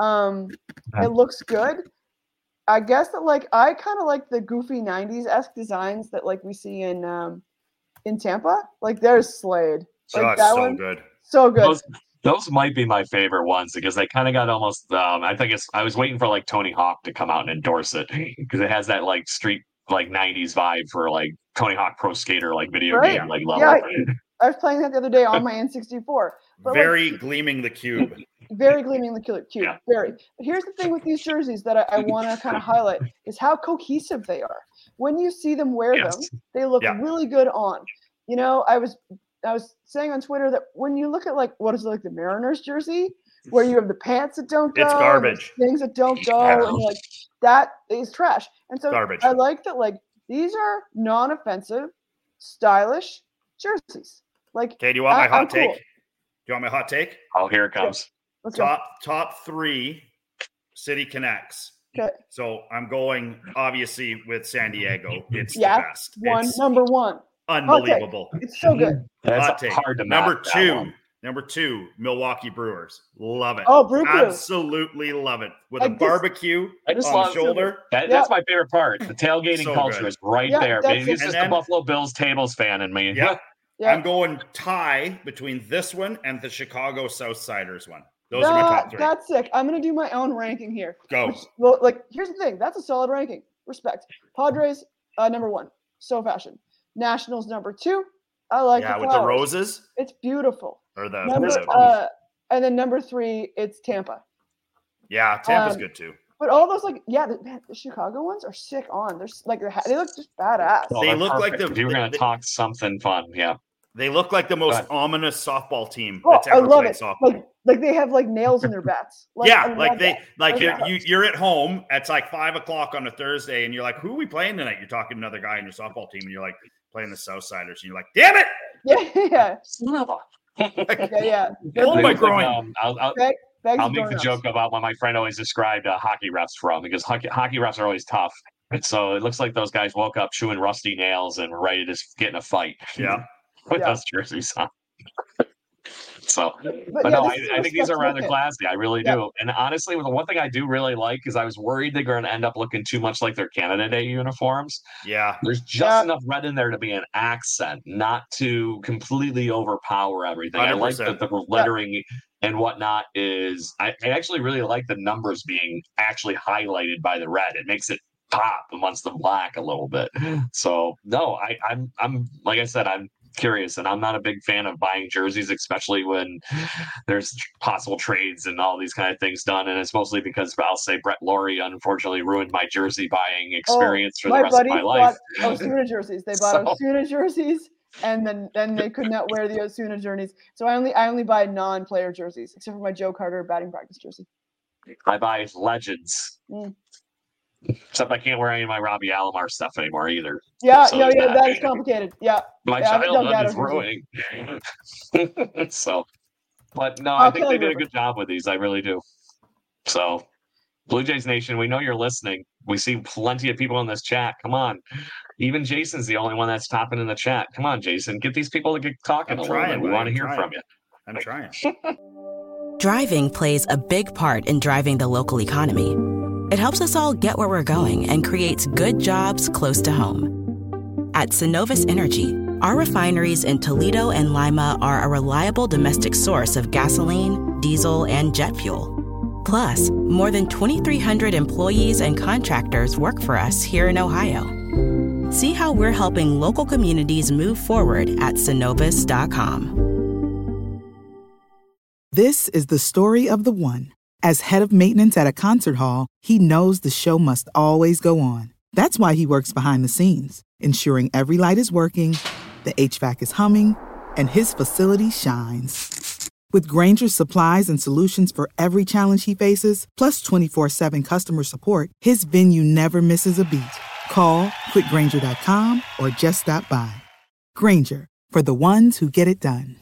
It looks good. I guess that like I kind of like the goofy 90s-esque designs that like we see in Tampa. Like there's Slade. Like, that's so good. So good. Those might be my favorite ones because they kind of got almost. I was waiting for like Tony Hawk to come out and endorse it because it has that like street like 90s vibe for like Tony Hawk Pro Skater like video game like level. Yeah, I was playing that the other day on my N64. But very gleaming the cube. Very gleaming the cube. Yeah. Very. But here's the thing with these jerseys that I want to kind of highlight is how cohesive they are. When you see them wear them, they look really good on. You know, I was saying on Twitter that when you look at like what is it, like the Mariners jersey, where you have the pants that don't go, it's garbage. Things that don't go, and like that is trash. And so garbage. I like that like these are non-offensive, stylish jerseys. Like, okay, do you want my hot take? Cool. Do you want my hot take? Oh, here it comes. Let's top 3 City Connects. Okay. So I'm going obviously with San Diego. It's the best. Number one. Unbelievable. Okay. It's so good. That's hard to match. Number two, Milwaukee Brewers. Love it. Oh, Brew Crew. Absolutely love it. With a barbecue on the shoulder. That's my favorite part. The tailgating culture is right there. Maybe it's just the Buffalo Bills tables fan in me. Yeah. I'm going tie between this one and the Chicago Southsiders one. Those are my top 3. That's sick. I'm going to do my own ranking here. Go. Here's the thing. That's a solid ranking. Respect. Padres, number 1. So fashion. Nationals, number 2. I like the with the roses. It's beautiful. Or and then number 3, it's Tampa. Yeah, Tampa's good too. But all those the Chicago ones are sick on. They're like they look just badass. They look perfect. like if you were going to talk something fun. Yeah. They look like the most ominous softball team that's ever played softball. Like they have like nails in their bats. You're at home. It's like 5:00 on a Thursday, and you're like, "Who are we playing tonight?" You're talking to another guy in your softball team, and you're like playing the Southsiders, and you're like, "Damn it!" Yeah. Oh my groin. I'll make the joke about what my friend always described hockey refs from because hockey refs are always tough. And so it looks like those guys woke up chewing rusty nails and were ready to get in a fight. Yeah. With those jerseys on. So, I think these are rather classy. I really do. And honestly, the one thing I do really like is I was worried they're going to end up looking too much like their Canada Day uniforms. Yeah. There's just enough red in there to be an accent, not to completely overpower everything. 100%. I like that the lettering and whatnot is. I actually really like the numbers being actually highlighted by the red. It makes it pop amongst the black a little bit. So no, I'm like I said, I'm curious, and I'm not a big fan of buying jerseys, especially when there's possible trades and all these kind of things done. And it's mostly because I'll say Brett Laurie unfortunately ruined my jersey buying experience for the rest of my life. Osuna jerseys. They bought Osuna jerseys, and then they could not wear the Osuna jerseys. So I only buy non-player jerseys, except for my Joe Carter batting practice jersey. I buy Legends. Except I can't wear any of my Robbie Alomar stuff anymore either. Yeah, so that is complicated. Yeah. My childhood is ruining. So, but no, I think they did a good job with these. I really do. So, Blue Jays Nation, we know you're listening. We see plenty of people in this chat. Come on. Even Jason's the only one that's topping in the chat. Come on, Jason. Get these people to get talking a little bit. We want to hear from you. I'm trying. Driving plays a big part in driving the local economy. It helps us all get where we're going and creates good jobs close to home. At Synovus Energy, our refineries in Toledo and Lima are a reliable domestic source of gasoline, diesel, and jet fuel. Plus, more than 2,300 employees and contractors work for us here in Ohio. See how we're helping local communities move forward at Synovus.com. This is the story of the one. As head of maintenance at a concert hall, he knows the show must always go on. That's why he works behind the scenes, ensuring every light is working, the HVAC is humming, and his facility shines. With Grainger's supplies and solutions for every challenge he faces, plus 24/7 customer support, his venue never misses a beat. Call quickgrainger.com or just stop by. Grainger, for the ones who get it done.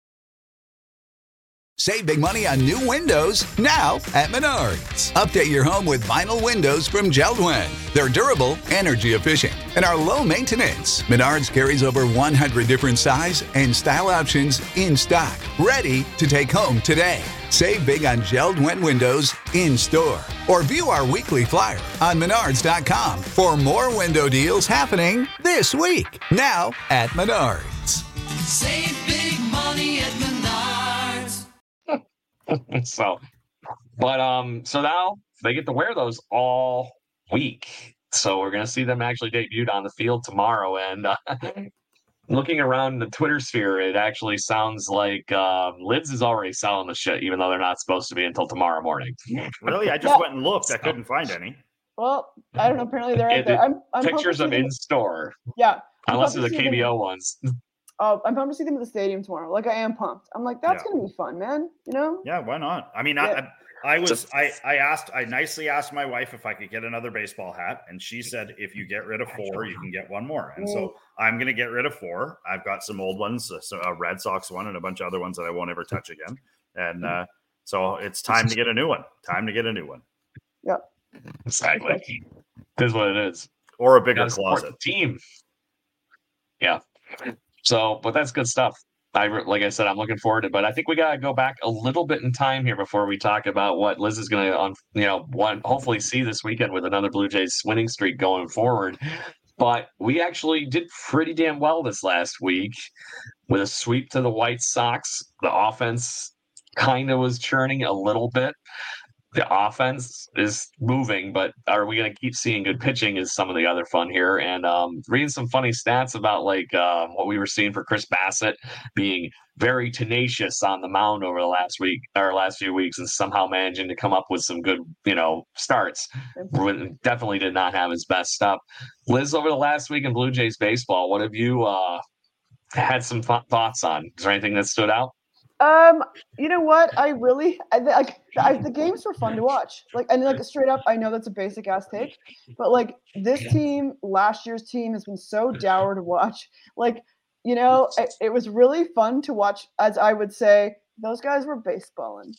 Save big money on new windows now at Menards. Update your home with vinyl windows from JELD-WEN. They're durable, energy efficient, and are low maintenance. Menards carries over 100 different size and style options in stock, ready to take home today. Save big on JELD-WEN windows in store or view our weekly flyer on Menards.com for more window deals happening this week. Now at Menards. Save big money at Menards. So now they get to wear those all week. So we're going to see them actually debuted on the field tomorrow. And looking around the Twitter sphere, it actually sounds like Lids is already selling the shit, even though they're not supposed to be until tomorrow morning. Really? I just went and looked. I couldn't find any. Well, I don't know. Apparently they're out there. I'm pictures of in store. Yeah. Unless they're the KBO ones. Oh, I'm pumped to see them at the stadium tomorrow. Like, I am pumped. I'm like, that's going to be fun, man. You know? Yeah, why not? I mean, I nicely asked my wife if I could get another baseball hat, and she said, if you get rid of 4, you can get one more. And so I'm going to get rid of 4. I've got some old ones, so a Red Sox one and a bunch of other ones that I won't ever touch again. And so it's time to get a new one. Yep. Exactly. This is what it is. Or a bigger closet. Team. Yeah. So, but that's good stuff. Like I said, I'm looking forward to it. But I think we got to go back a little bit in time here before we talk about what Liz is going to, hopefully see this weekend with another Blue Jays winning streak going forward. But we actually did pretty damn well this last week with a sweep to the White Sox. The offense kind of was churning a little bit. The offense is moving, but are we going to keep seeing good pitching is some of the other fun here. And reading some funny stats about what we were seeing for Chris Bassett being very tenacious on the mound over the last few weeks and somehow managing to come up with some good, starts. Definitely did not have his best stuff. Liz, over the last week in Blue Jays baseball, what have you had some thoughts on? Is there anything that stood out? You know what? The games were fun to watch. Straight up, I know that's a basic ass take, but this team, last year's team, has been so dour to watch. It was really fun to watch. As I would say, those guys were baseballing.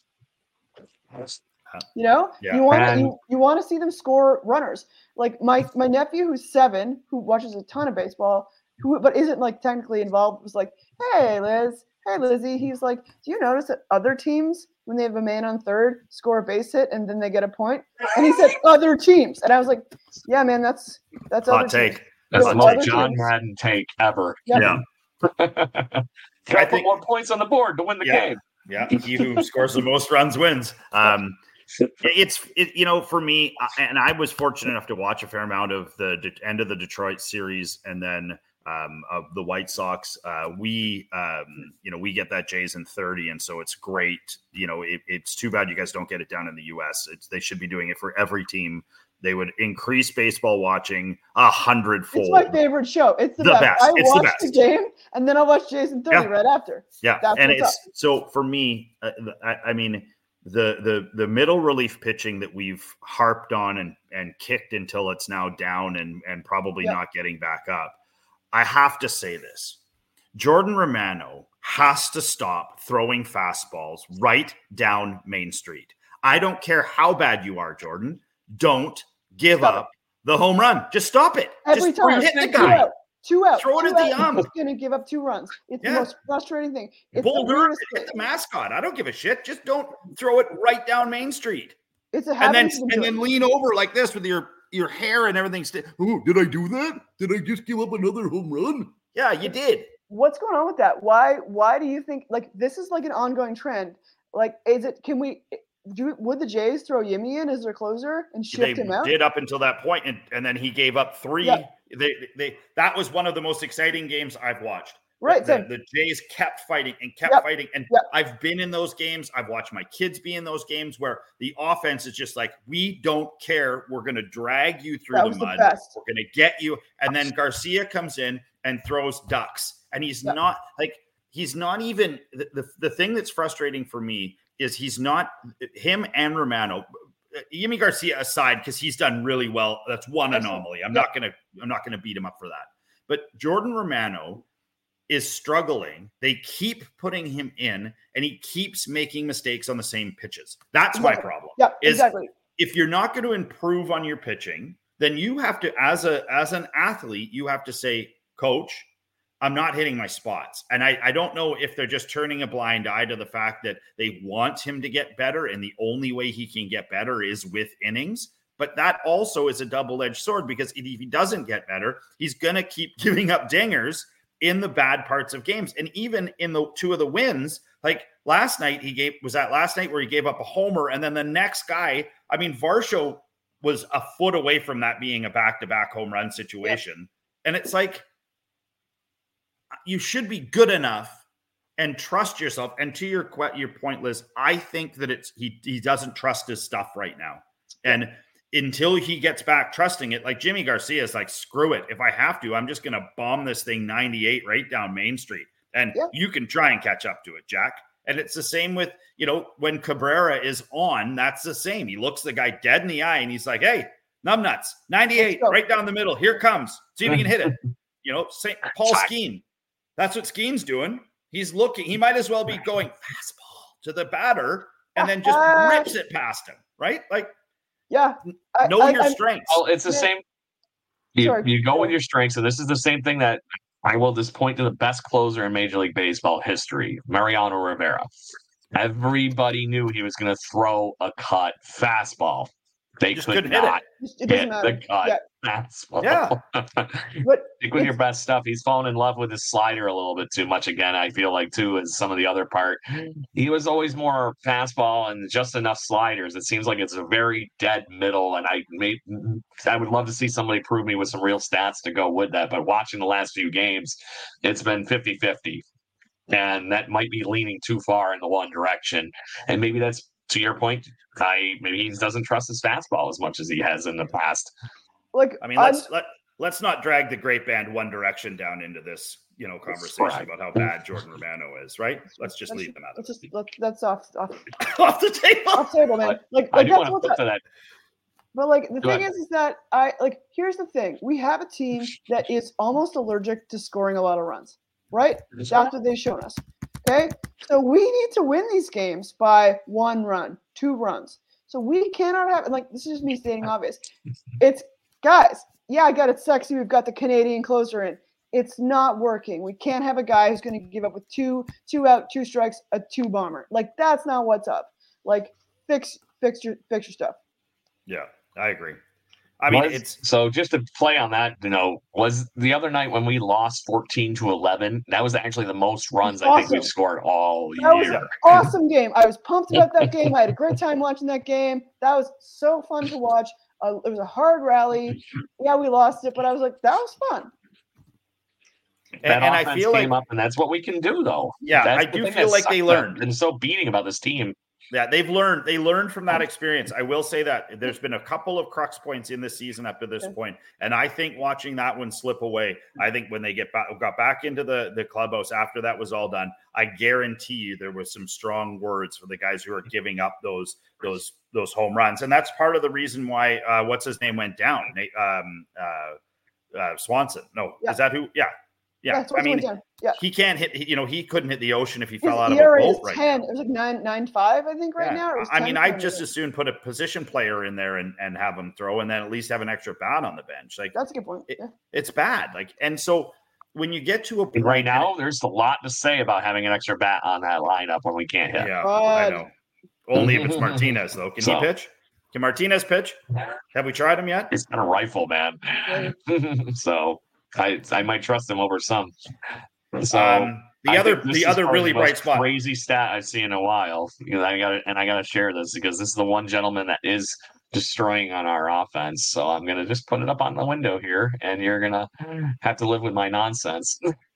You want to see them score runners. Like my nephew, who's 7, who watches a ton of baseball, but isn't technically involved, was like, "Hey, Liz. Hey, Lizzie," he's like, "Do you notice that other teams, when they have a man on third, score a base hit and then they get a point?" And he said, "Other teams." And I was like, "Yeah, man, that's hot take. That's the most John Madden take ever." Yeah. Got to put more points on the board to win the game. Yeah, he who scores the most runs wins. For me, and I was fortunate enough to watch a fair amount of the end of the Detroit series, and then of the White Sox. We get that Jays in 30, and so it's great. It's too bad you guys don't get it down in the U.S. They should be doing it for every team. They would increase baseball watching 100-fold. It's my favorite show. It's the best. I watch the game, and then I'll watch Jays in 30 right after. Yeah, and so for me, the middle relief pitching that we've harped on and kicked until it's now down and probably not getting back up. I have to say this. Jordan Romano has to stop throwing fastballs right down Main Street. I don't care how bad you are, Jordan. Don't give up the home run. Just stop it. Every time. Hit the guy. Two out. Throw it at the ump. He's going to give up 2 runs. It's the most frustrating thing. It's Boulder, hit the mascot. I don't give a shit. Just don't throw it right down Main Street. It's a and then lean over like this with your hair and everything. Oh, did I do that? Did I just give up another home run? Yeah, you did. What's going on with that? Why do you think like this is like an ongoing trend? Like, would the Jays throw Yimi in as their closer and shift him out? They did up until that point, and then he gave up 3. Yeah. That was one of the most exciting games I've watched. Right. The Jays kept fighting and kept fighting. And I've been in those games. I've watched my kids be in those games where the offense is just like, we don't care. We're going to drag you through the mud. We're going to get you. And then Garcia comes in and throws ducks. And he's not even the thing that's frustrating for me is he's not him and Romano. Yimi Garcia aside, because he's done really well. That's one anomaly. I'm not gonna beat him up for that. But Jordan Romano is struggling. They keep putting him in, and he keeps making mistakes on the same pitches. That's my problem. Yeah, exactly. If you're not going to improve on your pitching, then you have to, as an athlete, you have to say, Coach, I'm not hitting my spots. And I don't know if they're just turning a blind eye to the fact that they want him to get better, and the only way he can get better is with innings. But that also is a double-edged sword, because if he doesn't get better, he's going to keep giving up dingers in the bad parts of games. And even in the 2 of the wins, like last night, last night where he gave up a homer, and then the next guy, I mean, Varsho was a foot away from that being a back-to-back home run situation. Yeah. And it's like, you should be good enough and trust yourself. And to your point, Liz, I think that he doesn't trust his stuff right now. And until he gets back trusting it, like Yimi Garcia is like, screw it. If I have to, I'm just going to bomb this thing 98 right down Main Street. And you can try and catch up to it, Jack. And it's the same with, when Cabrera is on, that's the same. He looks the guy dead in the eye and he's like, hey, numbnuts, 98 right down the middle. Here it comes. See if you can hit it. Paul Skeen. That's what Skeen's doing. He's looking. He might as well be going fastball to the batter and then just rips it past him, right? Like, know your strengths. Well, it's the same. You go with your strengths, and this is the same thing that I will just point to the best closer in Major League Baseball history, Mariano Rivera. Everybody knew he was going to throw a cut fastball. They just could not hit the cut fastball. Yeah. Stick with your best stuff. He's fallen in love with his slider a little bit too much again, I feel like, too, as some of the other part. He was always more fastball and just enough sliders. It seems like it's a very dead middle, and I would love to see somebody prove me with some real stats to go with that. But watching the last few games, it's been 50-50. And that might be leaning too far in the one direction. And maybe that's, to your point, maybe he doesn't trust his fastball as much as he has in the past. Let's not drag the great band One Direction down into this, conversation about how bad Jordan Romano is, right? Let's just leave them out of it. That's off off the table. Off the table, man. I do want to flip to that. But the thing is that here's the thing: we have a team that is almost allergic to scoring a lot of runs, right? That's what they've shown us. Okay, so we need to win these games by 1 run, 2 runs. So we cannot have this is just me stating obvious. It's guys, I got it sexy. We've got the Canadian closer in. It's not working. We can't have a guy who's going to give up with 2 out, 2 strikes, a 2 bomber. That's not what's up. Fix your stuff. Yeah, I agree. So just to play on that, was the other night when we lost 14-11, that was actually the most runs I think we've scored all year. That was an awesome game. I was pumped about that game. I had a great time watching that game. That was so fun to watch. It was a hard rally. Yeah, we lost it, but I was like, that was fun. And I feel came up, and that's what we can do, though. Yeah, I do feel like they learned. And so beating about this team Yeah, they learned from that experience. I will say that there's been a couple of crux points in the season up to this point, and I think watching that one slip away, I think when they got back into the clubhouse after that was all done, I guarantee you there was some strong words for the guys who are giving up those home runs, and that's part of the reason why what's his name went down. Swanson. No, is that who? Yeah. Yeah, I mean, he can't hit. He couldn't hit the ocean if he fell out of a boat. Right 10. now. It was like 9.95, I think, right now. I mean, I'd just as soon put a position player in there and have him throw, and then at least have an extra bat on the bench. Like that's a good point. It's bad. Like, and so when you get to a point right now, there's a lot to say about having an extra bat on that lineup when we can't hit. Yeah, I know. Only if it's Martinez, though. Can he pitch? Can Martinez pitch? Have we tried him yet? He's got a rifle, man. So. I might trust him over some. So the other really bright spot, crazy stat I've seen in a while. I gotta share this because this is the one gentleman that is destroying on our offense. So I'm gonna just put it up on the window here, and you're gonna have to live with my nonsense.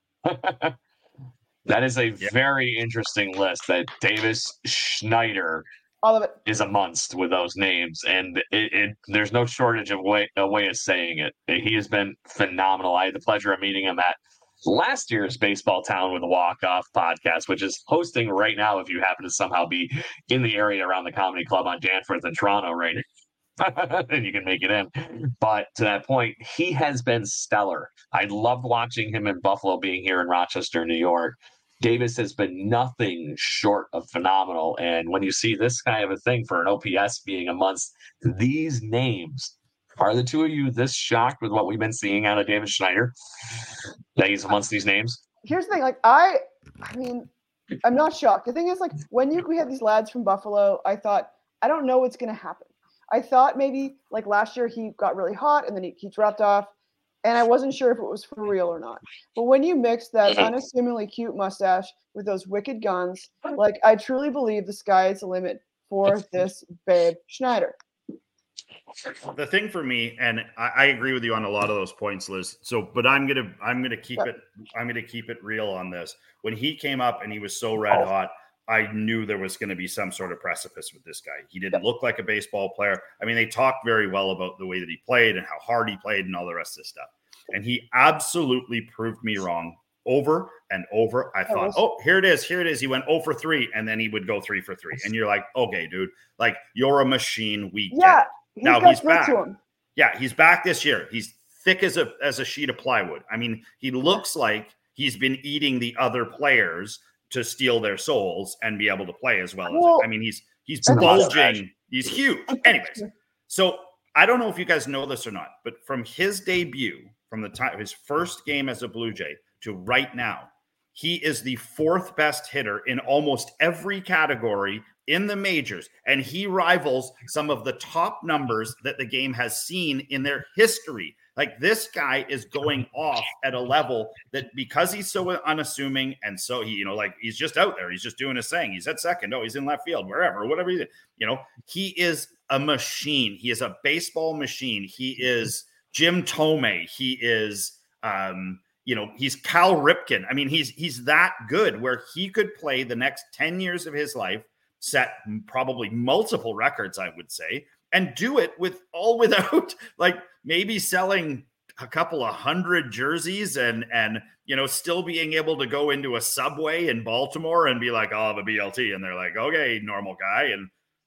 That is a very interesting list. That Davis Schneider. All of it is amongst with those names, and there's no shortage of a way of saying it. He has been phenomenal. I had the pleasure of meeting him at last year's Baseball Town with a Walk-Off podcast, which is hosting right now if you happen to somehow be in the area around the Comedy Club on Danforth in Toronto right now. And you can make it in. But to that point, he has been stellar. I loved watching him in Buffalo, being here in Rochester, New York. Davis has been nothing short of phenomenal. And when you see this kind of a thing for an OPS being amongst these names, are the two of you this shocked with what we've been seeing out of Davis Schneider, that he's amongst these names? Here's the thing. Like, I mean, I'm not shocked. The thing is, like, when we had these lads from Buffalo, I thought, I don't know what's going to happen. I thought maybe, like, last year he got really hot and then he dropped off. And I wasn't sure if it was for real or not. But when you mix that unassumingly cute mustache with those wicked guns, like, I truly believe the sky is the limit for this babe Schneider. The thing for me, and I agree with you on a lot of those points, Liz. So, but I'm gonna keep it real on this. When he came up and he was so red hot, I knew there was going to be some sort of precipice with this guy. He didn't look like a baseball player. I mean, they talked very well about the way that he played and how hard he played and all the rest of this stuff. And he absolutely proved me wrong over and over. I thought, here it is. He went 0 for 3, and then he would go 3 for 3. And you're like, okay, dude, like, you're a machine. We get it. Now he's back. Yeah, he's back this year. He's thick as a sheet of plywood. I mean, he looks like he's been eating the other players to steal their souls and be able to play as well. I mean, he's bulging. He's huge. Anyways, so I don't know if you guys know this or not, but from his debut, from the time his first game as a Blue Jay to right now, he is the 4th best hitter in almost every category in the majors, and he rivals some of the top numbers that the game has seen in their history. Like, this guy is going off at a level that, because he's so unassuming and so he's just out there. He's just doing his thing. He's at second. Oh, he's in left field, wherever, whatever he did. He is a machine. He is a baseball machine. He is Jim Thome. He is, he's Cal Ripken. I mean, he's that good where he could play the next 10 years of his life, set probably multiple records, I would say, and do it without like maybe selling a couple of 100 jerseys and still being able to go into a Subway in Baltimore and be like, I'll have a BLT. And they're like, okay, normal guy. And,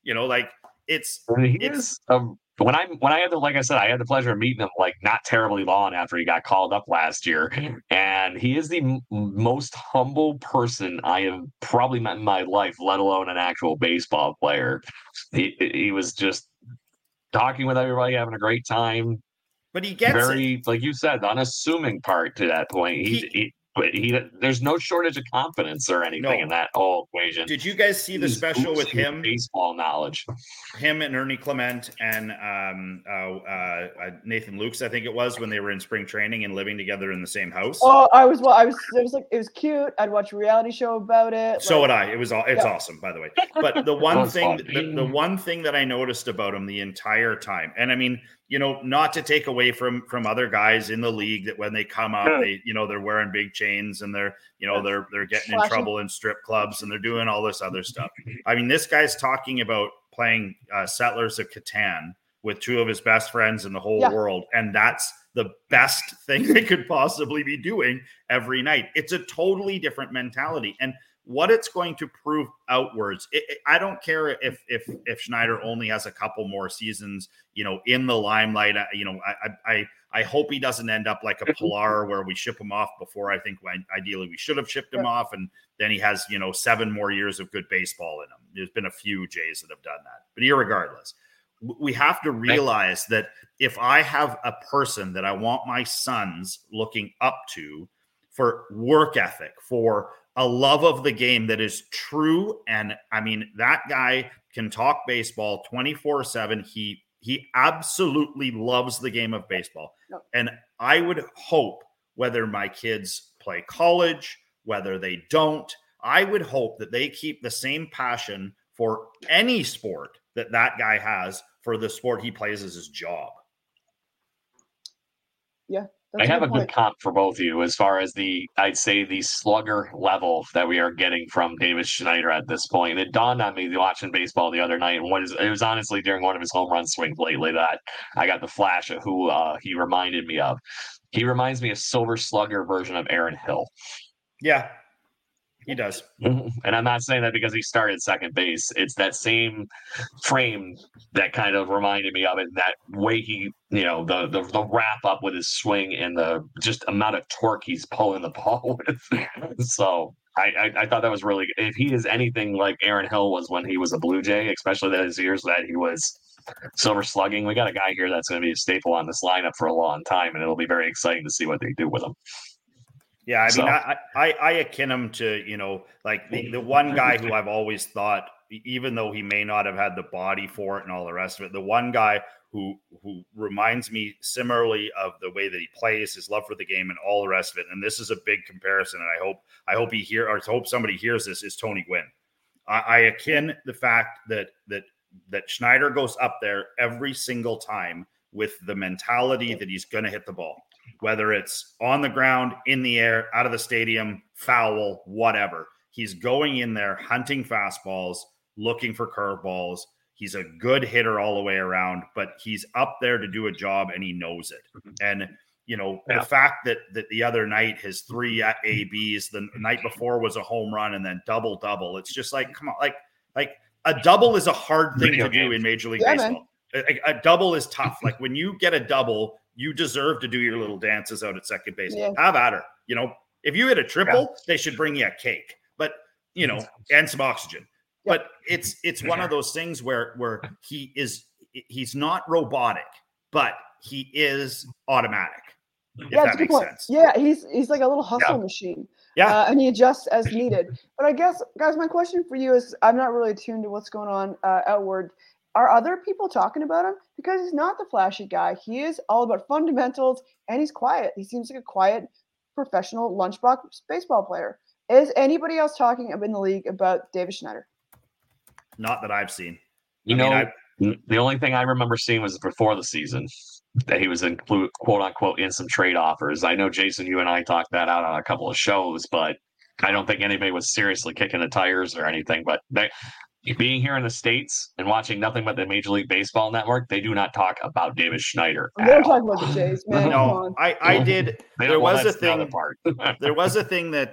when I had like I said, I had the pleasure of meeting him like not terribly long after he got called up last year. And he is the most humble person I have probably met in my life, let alone an actual baseball player. He was just talking with everybody, having a great time. But he gets very, like you said, unassuming part to that point. There's no shortage of confidence or anything in that whole equation. Did you guys see the special with him? Baseball knowledge. Him and Ernie Clement and Nathan Lukes, I think it was, when they were in spring training and living together in the same house. Oh, it was cute. I'd watch a reality show about it. So would I. It's awesome, by the way. But the one thing that I noticed about him the entire time, and I mean, not to take away from other guys in the league that when they come up, they're wearing big chains and they're getting in trouble in strip clubs and they're doing all this other stuff. I mean, this guy's talking about playing Settlers of Catan with two of his best friends in the whole world. And that's the best thing they could possibly be doing every night. It's a totally different mentality. And what it's going to prove outwards, I don't care if Schneider only has a couple more seasons, in the limelight. I hope he doesn't end up like a Pilar where we ship him off before. I think ideally we should have shipped him off, and then he has 7 more years of good baseball in him. There's been a few Jays that have done that, but irregardless, we have to realize that if I have a person that I want my sons looking up to for work ethic, for a love of the game that is true. And I mean, that guy can talk baseball 24/7. He absolutely loves the game of baseball. And I would hope, whether my kids play college, whether they don't, I would hope that they keep the same passion for any sport that guy has for the sport he plays as his job. Yeah. I have a good comp for both of you as far as I'd say the slugger level that we are getting from Davis Schneider at this point. It dawned on me watching baseball the other night, and it was honestly during one of his home run swings lately that I got the flash of who he reminded me of. He reminds me of silver slugger version of Aaron Hill. Yeah. He does. And I'm not saying that because he started second base. It's that same frame that kind of reminded me of it. That way he, the wrap up with his swing and the just amount of torque he's pulling the ball with. So I thought that was really good. If he is anything like Aaron Hill was when he was a Blue Jay, especially those years that he was silver slugging, we got a guy here that's going to be a staple on this lineup for a long time, and it'll be very exciting to see what they do with him. Yeah, I mean, I akin him to, like the one guy who I've always thought, even though he may not have had the body for it and all the rest of it, the one guy who reminds me similarly of the way that he plays, his love for the game and all the rest of it. And this is a big comparison, and I hope somebody hears this, is Tony Gwynn. I akin the fact that Schneider goes up there every single time with the mentality that he's going to hit the ball. Whether it's on the ground, in the air, out of the stadium, foul, whatever. He's going in there hunting fastballs, looking for curveballs. He's a good hitter all the way around, but he's up there to do a job and he knows it. And, the fact that the other night his 3 ABs, the night before was a home run and then double. It's just like, come on, like a double is a hard thing to do in Major League Baseball. A double is tough. Like when you get a double, you deserve to do your little dances out at second base. Yeah. Have at her. If you hit a triple, they should bring you a cake, but and some oxygen. Yeah. But it's one of those things where he's not robotic, but he is automatic. If that makes sense. Yeah, he's like a little hustle machine. Yeah, and he adjusts as needed. But I guess, guys, my question for you is: I'm not really tuned to what's going on outward. Are other people talking about him? Because he's not the flashy guy. He is all about fundamentals, and he's quiet. He seems like a quiet, professional lunchbox baseball player. Is anybody else talking in the league about Davis Schneider? Not that I've seen. The only thing I remember seeing was before the season that he was in, quote unquote, in some trade offers. I know, Jason, you and I talked that out on a couple of shows, but I don't think anybody was seriously kicking the tires or anything. But being here in the States and watching nothing but the Major League Baseball Network, they do not talk about Davis Schneider. They don't talk about the Jays, man. No, I did. There was a thing. There was a thing that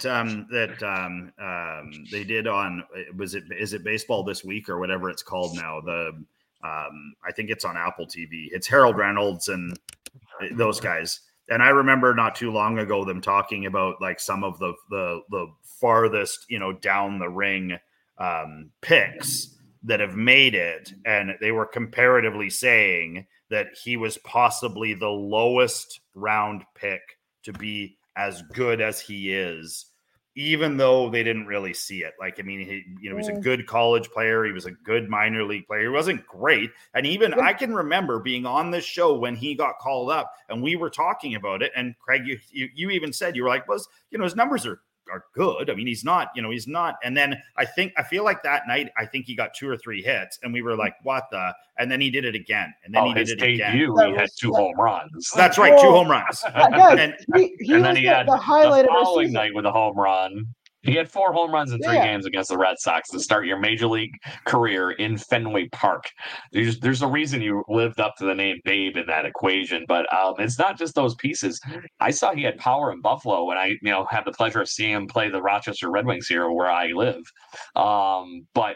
they did on. Is it Baseball This Week or whatever it's called now? I think it's on Apple TV. It's Harold Reynolds and those guys. And I remember not too long ago them talking about like some of the farthest down the ring picks that have made it, and they were comparatively saying that he was possibly the lowest round pick to be as good as he is, even though they didn't really see it. Like, I mean, he was a good college player. He was a good minor league player. He wasn't great. And even I can remember being on this show when he got called up and we were talking about it. And Craig, you even said, you were like, his numbers are good. I mean, he's not. And then I feel like that night, I think he got 2 or 3 hits, and we were like, "What the?" And then he did it again, and then he did it again. He had 2 home runs. That's right, 2 home runs. And then he had the following night with a home run. He had 4 home runs in 3 games against the Red Sox to start your major league career in Fenway Park. There's a reason you lived up to the name Babe in that equation, but it's not just those pieces. I saw he had power in Buffalo, and I have the pleasure of seeing him play the Rochester Red Wings here where I live. But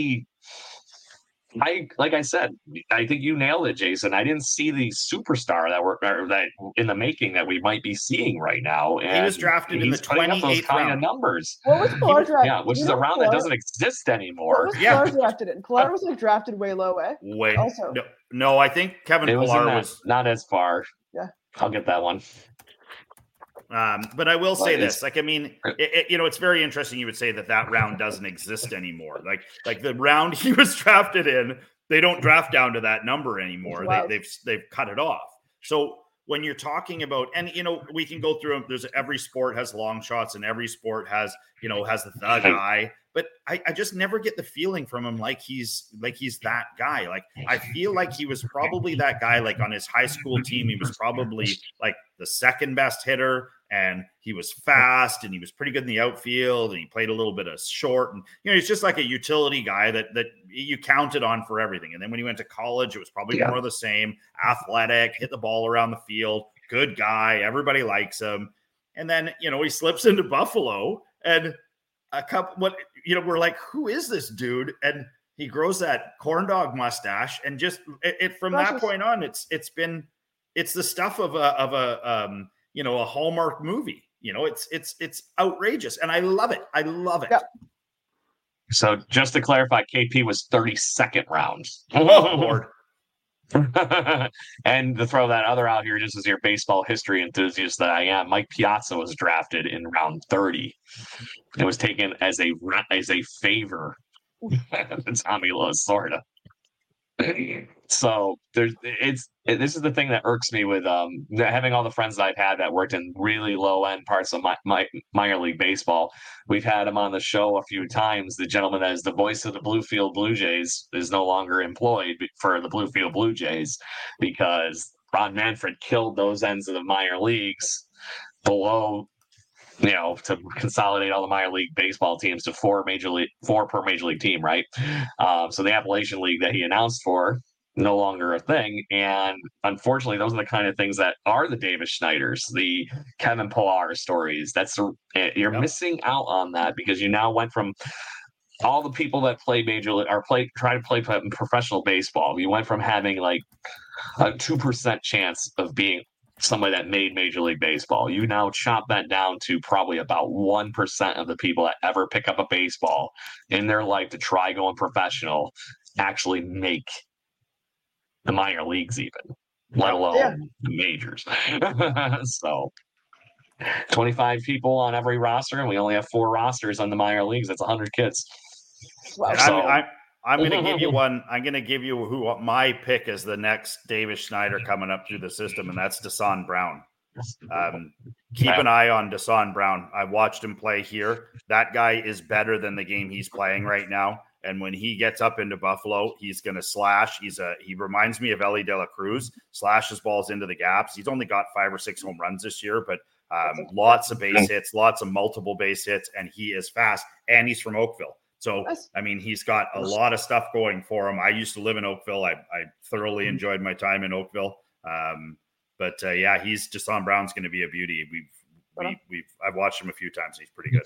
like I said, I think you nailed it, Jason. I didn't see the superstar that in the making that we might be seeing right now. And he was drafted in the 28th round. Of numbers. What was Pilar drafted? Yeah, which is a round that doesn't exist anymore. What was Pilar drafted in? Pilar was drafted way low, eh? Also. No, I think Kevin Pilar was not as far. Yeah, I'll get that one. But I will say this, it's very interesting. You would say that round doesn't exist anymore. Like the round he was drafted in, they don't draft down to that number anymore. They've cut it off. So when you're talking about, and we can go through them. Every sport has long shots, and every sport has the guy. But I just never get the feeling from him like he's that guy. Like I feel like he was probably that guy. Like on his high school team, he was probably like the second best hitter, and he was fast, and he was pretty good in the outfield, and he played a little bit of short, and he's just like a utility guy that you counted on for everything. And then when he went to college, it was probably more of the same: athletic, hit the ball around the field, good guy, everybody likes him. And then he slips into Buffalo, and we're like, who is this dude? And he grows that corn dog mustache, and just from that point on, it's the stuff of a Hallmark movie. It's outrageous, and I love it. Yep. So just to clarify, KP was 32nd round. Oh, Lord. And to throw that other out here, just as your baseball history enthusiast that I am, Mike Piazza was drafted in round 30. It was taken as a favor to Tommy Lasorda. So this is the thing that irks me with having all the friends that I've had that worked in really low end parts of my minor league baseball. We've had him on the show a few times. The gentleman that is the voice of the Bluefield Blue Jays is no longer employed for the Bluefield Blue Jays because Ron Manfred killed those ends of the minor leagues below, to consolidate all the minor league baseball teams to 4 per major league team, right? So the Appalachian League that he announced for, no longer a thing. And unfortunately, those are the kind of things that are the Davis Schneiders, the Kevin Pilar stories. You're missing out on that because you now went from all the people that play major league or try to play professional baseball. You went from having like a 2% chance of being somebody that made Major League Baseball. You now chop that down to probably about 1% of the people that ever pick up a baseball in their life to try going professional actually make the minor leagues even, let alone the majors. So 25 people on every roster, and we only have 4 rosters on the minor leagues. That's 100 kids. Wow. So, I'm going to give you one. I'm going to give you who my pick is the next Davis Schneider coming up through the system, and that's Desan Brown. Keep an eye on Desan Brown. I watched him play here. That guy is better than the game he's playing right now. And when he gets up into Buffalo, he's going to slash. He reminds me of Ellie De La Cruz. Slashes balls into the gaps. He's only got 5 or 6 home runs this year, but lots of base hits, lots of multiple base hits, and he is fast. And he's from Oakville. So, I mean, he's got a lot of stuff going for him. I used to live in Oakville. I thoroughly enjoyed my time in Oakville. But Desan Brown's going to be a beauty. I've watched him a few times. He's pretty good.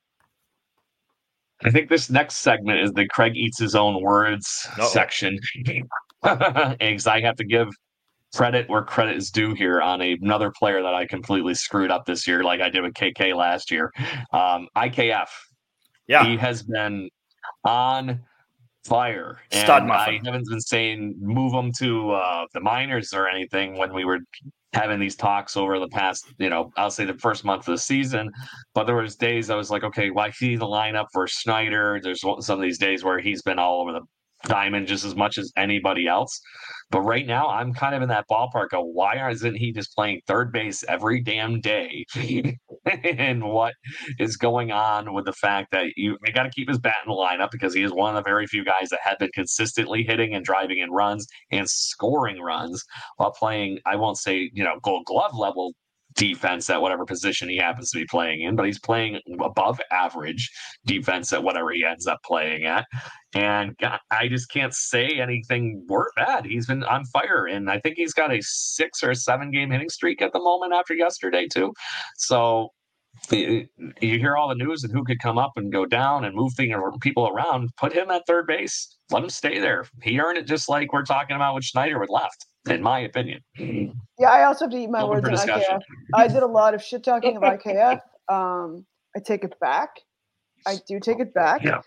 I think this next segment is the Craig eats his own words section. Because I have to give credit where credit is due here on another player that I completely screwed up this year, like I did with KK last year. IKF. Yeah, he has been on fire. And I haven't been saying move him to the minors or anything when we were having these talks over the past, I'll say the first month of the season. But there was days I was like, okay, why see the lineup for Schneider? There's some of these days where he's been all over the diamond just as much as anybody else. But right now, I'm kind of in that ballpark of why isn't he just playing third base every damn day and what is going on with the fact that you got to keep his bat in the lineup because he is one of the very few guys that have been consistently hitting and driving in runs and scoring runs while playing, I won't say, Gold Glove level defense at whatever position he happens to be playing in, but he's playing above average defense at whatever he ends up playing at. And God, I just can't say anything bad. He's been on fire, and I think he's got a 6 or 7 game hitting streak at the moment after yesterday too. So you hear all the news and who could come up and go down and move people around. Put him at third base. Let him stay there. He earned it, just like we're talking about with Schneider with left, in my opinion. Yeah, I also have to eat my words on IKF. I did a lot of shit talking of IKF. I take it back. I do take it back. Yeah.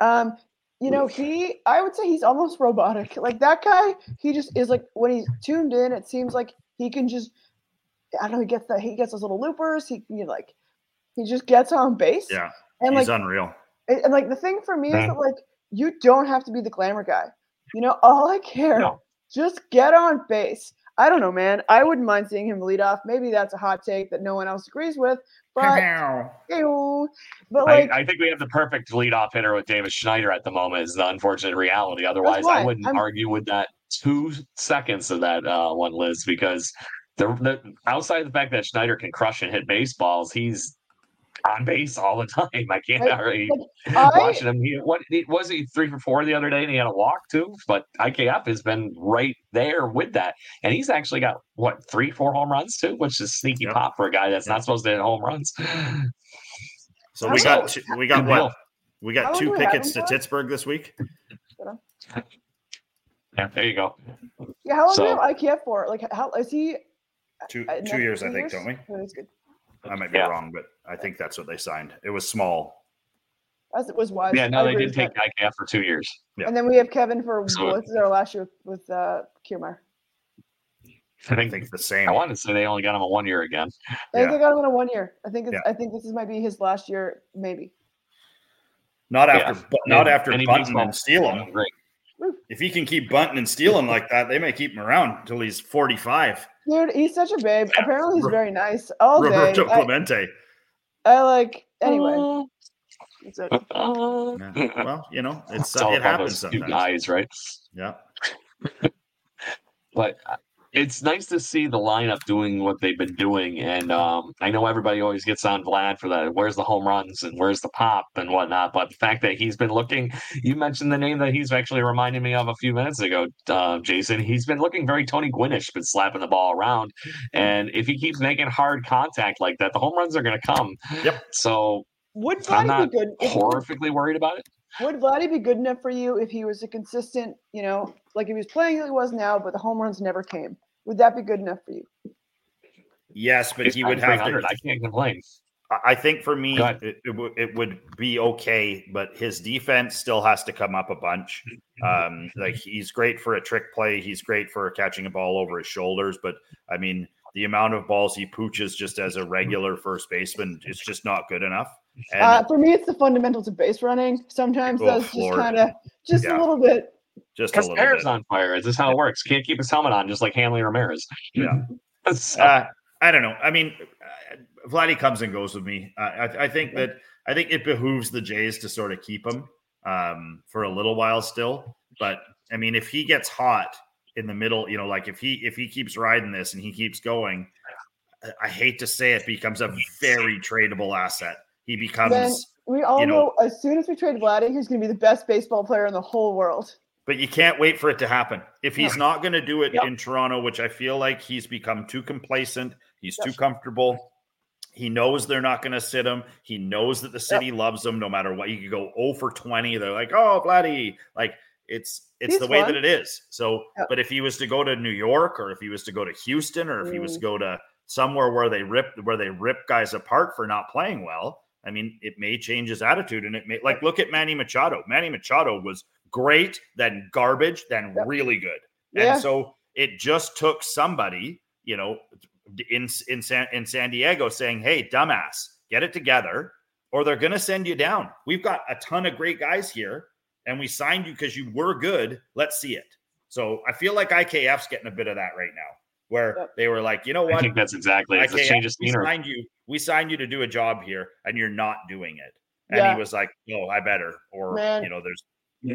I would say he's almost robotic. Like that guy, he just is like when he's tuned in, it seems like he can just, I don't know, he gets those little loopers. He just gets on base. Yeah. And he's unreal. And like the thing for me is that like you don't have to be the glamour guy. All I care, just get on base. I don't know, man. I wouldn't mind seeing him lead off. Maybe that's a hot take that no one else agrees with. But, I think we have the perfect leadoff hitter with Davis Schneider at the moment is the unfortunate reality. Otherwise, I wouldn't argue with that 2 seconds of that one, Liz, because the outside of the fact that Schneider can crush and hit baseballs, he's on base all the time. I can't already watching him. Was he 3 for 4 the other day, and he had a walk too? But IKF has been right there with that, and he's actually got 3-4 home runs too, which is sneaky pop for a guy that's not supposed to hit home runs. So we got 2 Picketts to Pittsburgh this week. Yeah, there you go. Yeah, how long do you have IKF for? Like, how is he? 2 years, I think, don't we? Oh, that's good. I might be wrong, but I think that's what they signed. It was small. As it was wise. Yeah, no, they did take IKF for 2 years. Yeah. And then we have Kevin for what's our last year with Kiermaier. I think the same. I wanted to say they only got him a 1 year again. I think they got him in a 1 year. I think this might be his last year, maybe. Not after bunting and stealing. Great. If he can keep bunting and stealing like that, they may keep him around until he's 45. Dude, he's such a babe. Apparently, he's very nice all day. Roberto Clemente. Anyway. Well, it happens sometimes. Guys, right? Yeah. But it's nice to see the lineup doing what they've been doing. And I know everybody always gets on Vlad for that. Where's the home runs and where's the pop and whatnot. But the fact that he's been looking, you mentioned the name that he's actually reminding me of a few minutes ago, Jason. He's been looking very Tony Gwynnish, been slapping the ball around. And if he keeps making hard contact like that, the home runs are going to come. Yep. So would I'm not horrifically worried about it. Would Vladdy be good enough for you if he was a consistent, like if he was playing like he was now, but the home runs never came? Would that be good enough for you? Yes, but he would have to. I can't complain. I think for me, it would be okay, but his defense still has to come up a bunch. Like he's great for a trick play. He's great for catching a ball over his shoulders. But I mean, the amount of balls he pooches just as a regular first baseman is just not good enough. And for me, it's the fundamentals of base running. Sometimes that's just kind of a little bit. Just a little bit. Hair's on fire. Is this how it works? Can't keep his helmet on, just like Hanley Ramirez. Yeah. I don't know. I mean, Vladdy comes and goes with me. I think it behooves the Jays to sort of keep him for a little while still. But I mean, if he gets hot in the middle, like if he keeps riding this and he keeps going, I hate to say it, becomes a very tradable asset. He becomes. Then we all know as soon as we trade Vladdy, he's going to be the best baseball player in the whole world. But you can't wait for it to happen. If he's not going to do it in Toronto, which I feel like he's become too complacent, he's too comfortable. He knows they're not going to sit him. He knows that the city loves him no matter what. You could go 0 for 20. They're like, oh, Vladdy. Like, it's the way that it is. So, but if he was to go to New York or if he was to go to Houston or if he was to go to somewhere where they rip guys apart for not playing well, I mean, it may change his attitude. And it may, like, look at Manny Machado. Manny Machado was great, then garbage, then really good. And so it just took somebody, in San Diego saying, hey, dumbass, get it together or they're going to send you down. We've got a ton of great guys here and we signed you because you were good. Let's see it. So I feel like IKF's getting a bit of that right now where they were like, you know what? I think that's exactly it. It's a change of scenery. We signed you to do a job here, and you're not doing it. And he was like, "Oh, I better." Or there's.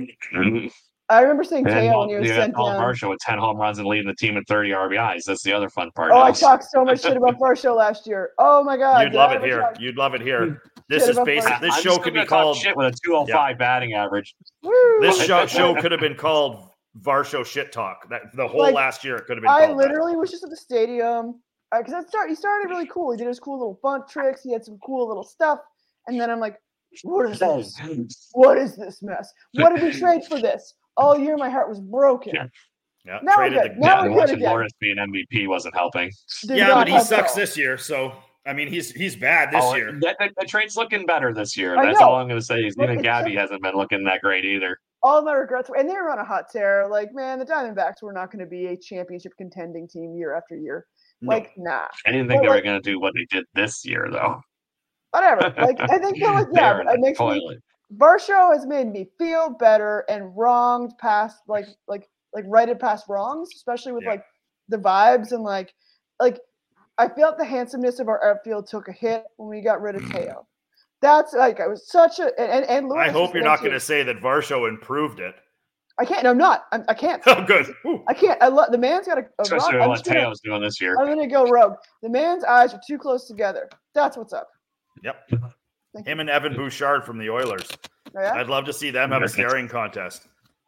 I remember seeing Teo when he was sent down. Varsho with 10 home runs and leading the team in 30 RBIs. That's the other fun part. Oh, I talked so much shit about Varsho last year. Oh my god, you'd love it here. You'd love it here. This is basically this show could be called shit with a 205 batting average. Woo. This show could have been called Varsho Shit Talk. That the whole last year it could have been. I literally was just at the stadium because he started really cool. He did his cool little bunt tricks. He had some cool little stuff, and then I'm like, what is this? What is this mess? What did we trade for this? All year my heart was broken. Yeah, now we're good. Now we're good again. Morris being MVP wasn't helping. But he sucks this year. So I mean, he's bad this year. The trade's looking better this year. That's all I'm going to say. Even Gabby hasn't been looking that great either. All my regrets, and they were on a hot tear. Like, man, the Diamondbacks were not going to be a championship contending team year after year. Like, nah. I didn't think they were going to do what they did this year, though. Whatever. Like, I think they're like, yeah, it makes me. Varsho has made me feel better and wronged past like righted past wrongs, especially with like the vibes and like I felt the handsomeness of our outfield took a hit when we got rid of Teo. That's like I was such a and Lewis I hope you're not going to say that Varsho improved it. I can't. No, I'm not. I can't. Oh, good. Ooh. I can't. The man's got especially what Teo's doing this year. I'm going to go rogue. The man's eyes are too close together. That's what's up. Yep. Him and Evan Bouchard from the Oilers. Oh, yeah? I'd love to see them have a staring contest.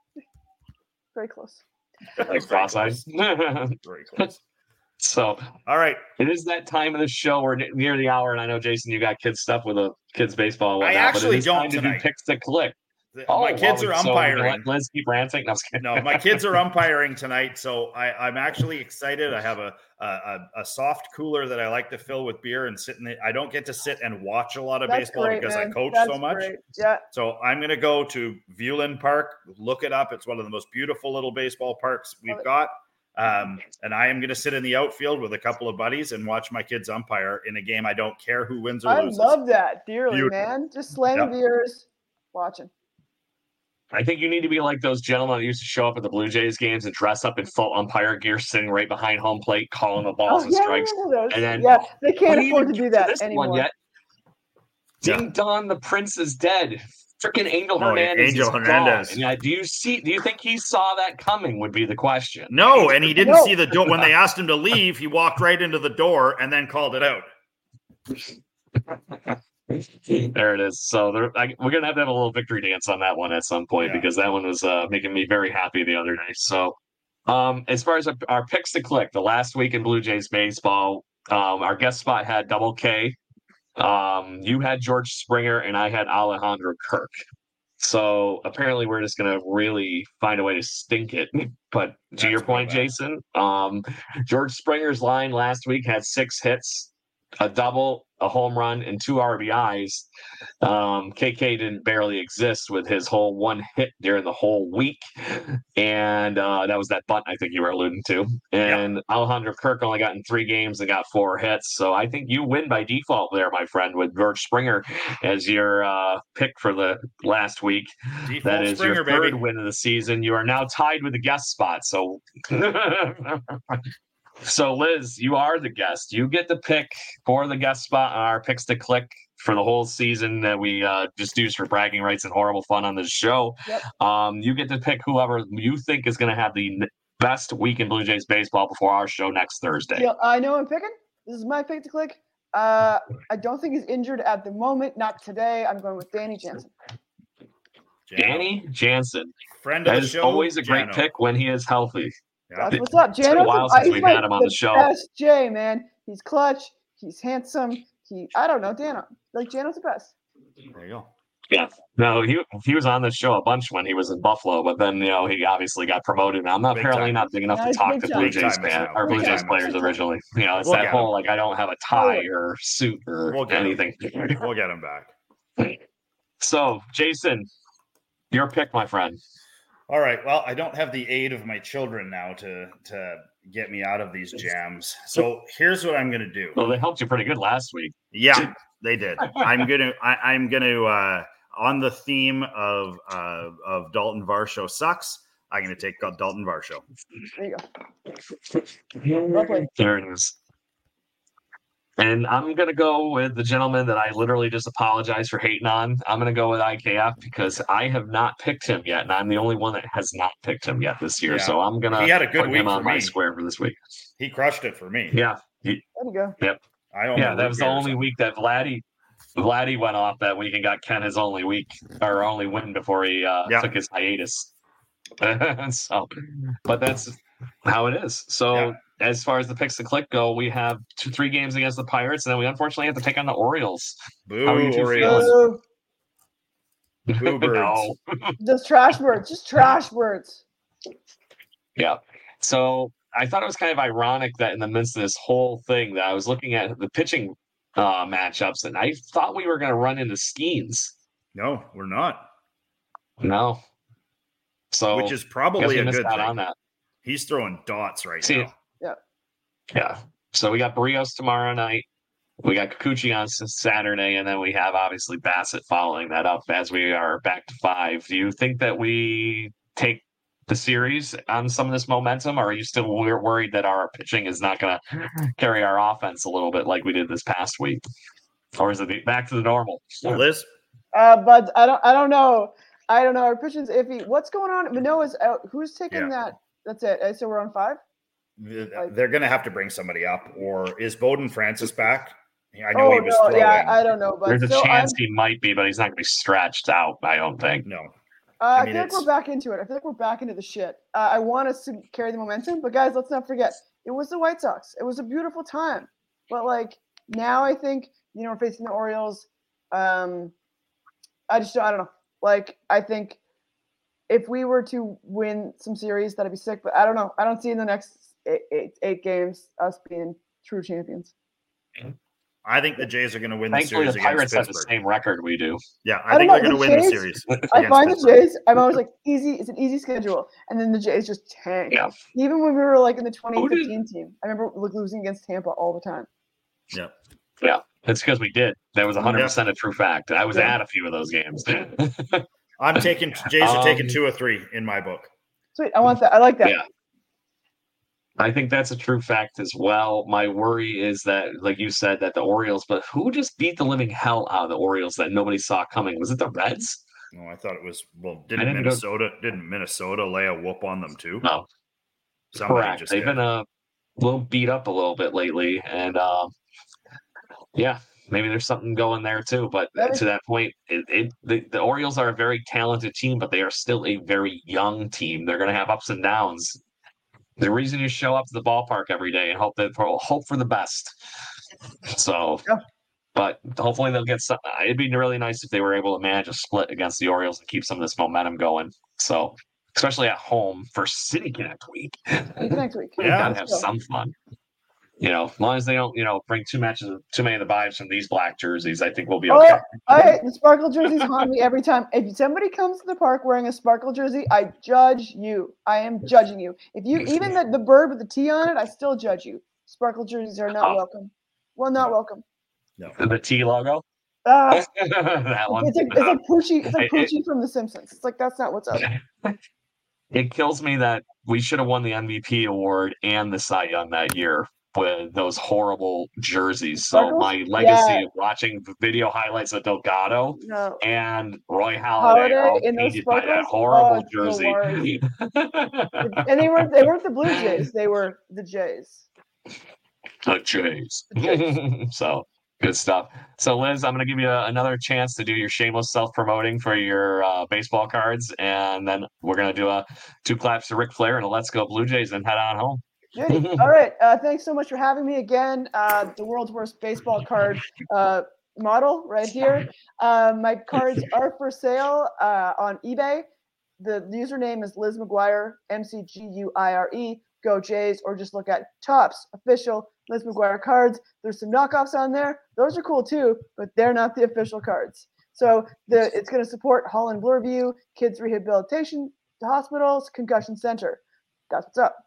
Very close. Like cross-eyed. Very close. So, all right. It is that time of the show. We're near the hour, and I know, Jason, you got kids stuff with the kids baseball and whatnot. I actually but it is don't time tonight. To do picks to click. My kids are umpiring. Let's keep ranting. No, my kids are umpiring tonight, so I'm actually excited. I have a soft cooler that I like to fill with beer and sit in it. I don't get to sit and watch a lot of baseball because I coach so much. Great. Yeah. So I'm going to go to Viewland Park. Look it up. It's one of the most beautiful little baseball parks we've got. And I am going to sit in the outfield with a couple of buddies and watch my kids umpire in a game. I don't care who wins or loses. I love that dearly, man. Just slamming beers, watching. I think you need to be like those gentlemen that used to show up at the Blue Jays games and dress up in full umpire gear, sitting right behind home plate, calling the balls and strikes. And then, they can't afford to do that anymore. Yet. Ding dong, the Prince is dead. Freaking Angel Hernandez. Angel Hernandez. Yeah, do you think he saw that coming? Would be the question. No, and he didn't see the door when they asked him to leave. He walked right into the door and then called it out. There it is. So we're gonna have to have a little victory dance on that one at some point because that one was making me very happy the other day. So, as far as our picks to click, the last week in Blue Jays baseball, our guest spot had Double K. You had George Springer and I had Alejandro Kirk. So apparently we're just going to really find a way to stink it. But to your point, Jason, George Springer's line last week had 6 hits, a double, a home run, and 2 RBIs. KK didn't barely exist with his whole 1 hit during the whole week. And that was that bunt I think you were alluding to. And Alejandro Kirk only got in 3 games and got 4 hits. So I think you win by default there, my friend, with George Springer as your pick for the last week. Default that is Springer, your third baby. win of the season. You are now tied with the guest spot. So So, Liz, you are the guest. You get the pick for the guest spot on our picks to click for the whole season that we just use for bragging rights and horrible fun on this show. Yep. You get to pick whoever you think is going to have the best week in Blue Jays baseball before our show next Thursday. Yeah, I know I'm picking. This is my pick to click. I don't think he's injured at the moment. Not today. I'm going with Danny Jansen. Danny Jansen. Friend of the show. Always a great pick when he is healthy. That's what's up. It's been a while since we've had him on the show. Best Jay, man. He's clutch. He's handsome. I don't know, Dano. Like Jano's the best. There you go. Yeah. No, he was on the show a bunch when he was in Buffalo, but then he obviously got promoted. I'm not big enough to talk to Blue Jays Blue Jays players originally. It's that whole I don't have a tie or suit or anything. We'll get him back. So, Jason, your pick, my friend. All right. Well, I don't have the aid of my children now to get me out of these jams. So here's what I'm going to do. Well, they helped you pretty good last week. Yeah, they did. I'm gonna on the theme of Dalton Varsho sucks. I'm going to take Dalton Varsho. There you go. There it is. And I'm going to go with the gentleman that I literally just apologized for hating on. I'm going to go with IKF because I have not picked him yet, and I'm the only one that has not picked him yet this year. Yeah. So I'm going to put him on my square for this week. He crushed it for me. Yeah. There you go. Yep. That was the only week that Vladdy went off that week and got Ken his only win before he took his hiatus. So, but that's how it is. So as far as the picks to click go, we have 3 games against the Pirates, and then we unfortunately have to take on the Orioles. Boo, how are you Orioles. Boo birds. No. Just trash words. Yeah. So I thought it was kind of ironic that in the midst of this whole thing that I was looking at the pitching matchups, and I thought we were going to run into Skeens. No, we're not. No. So which is probably a good thing. On that. He's throwing dots now. Yeah. So we got Barrios tomorrow night. We got Kikuchi on Saturday, and then we have obviously Bassett following that up as we are back to 5. Do you think that we take the series on some of this momentum, or are you still worried that our pitching is not going to carry our offense a little bit like we did this past week, or is it back to the normal? Liz, but I don't know. Our pitching's iffy. What's going on? Manoah's out. Who's taking that? That's it. So we're on 5. They're going to have to bring somebody up, or is Bowden Francis back? I know he was throwing. Yeah, I don't know, but there's a chance he might be, but he's not going to be stretched out. I don't think. No. I feel like we're back into it. I feel like we're back into the shit. I want us to carry the momentum, but guys, let's not forget it was the White Sox. It was a beautiful time, but now I think we're facing the Orioles. I don't know. I think if we were to win some series, that'd be sick. But I don't know. I don't see in the next eight games us being true champions. I think the Jays are going to win the series. The Pirates have the same record we do. Yeah, I think they're going to win the series. I find the Jays. I'm always easy. It's an easy schedule, and then the Jays just tank. Yeah. Even when we were in the 2015 team, I remember losing against Tampa all the time. Yeah. Yeah, it's because we did. That was 100% a true fact. I was at a few of those games. I'm taking Jays are taking 2 or 3 in my book. Sweet, I want that. I like that. Yeah. I think that's a true fact as well. My worry is that, like you said, that the Orioles, but who just beat the living hell out of the Orioles that nobody saw coming? Was it the Reds? No, I thought it was. Well, didn't Minnesota lay a whoop on them too? No, correct. They've been a little beat up a little bit lately, and maybe there's something going there too. But to that point, the Orioles are a very talented team, but they are still a very young team. They're going to have ups and downs. The reason you show up to the ballpark every day and hope for the best. So, but hopefully they'll get some. It'd be really nice if they were able to manage a split against the Orioles and keep some of this momentum going. So, especially at home for City Connect week. Next week, gotta have some fun. As long as they don't, bring too many of the vibes from these black jerseys, I think we'll be okay. The sparkle jerseys haunt me every time. If somebody comes to the park wearing a sparkle jersey, I judge you. I am judging you. If you even the bird with the T on it, I still judge you. Sparkle jerseys are not welcome. Well, not welcome. No. The T logo. That one. It's like Poochie. It's like Poochie from The Simpsons. It's like that's not what's up. It kills me that we should have won the MVP award and the Cy Young that year with those horrible jerseys. So my legacy of watching video highlights of Delgado and Roy Halladay in those by that horrible jersey. And they weren't the Blue Jays. They were the Jays. The Jays. So good stuff. So Liz, I'm going to give you another chance to do your shameless self-promoting for your baseball cards. And then we're going to do 2 claps to Ric Flair and a Let's Go Blue Jays and head on home. All right. Thanks so much for having me again. The world's worst baseball card model right here. My cards are for sale on eBay. The username is Liz McGuire, McGuire. Go Jays, or just look at Topps official Liz McGuire cards. There's some knockoffs on there. Those are cool too, but they're not the official cards. So it's going to support Holland Bloorview, Kids Rehabilitation Hospitals, Concussion Center. That's what's up.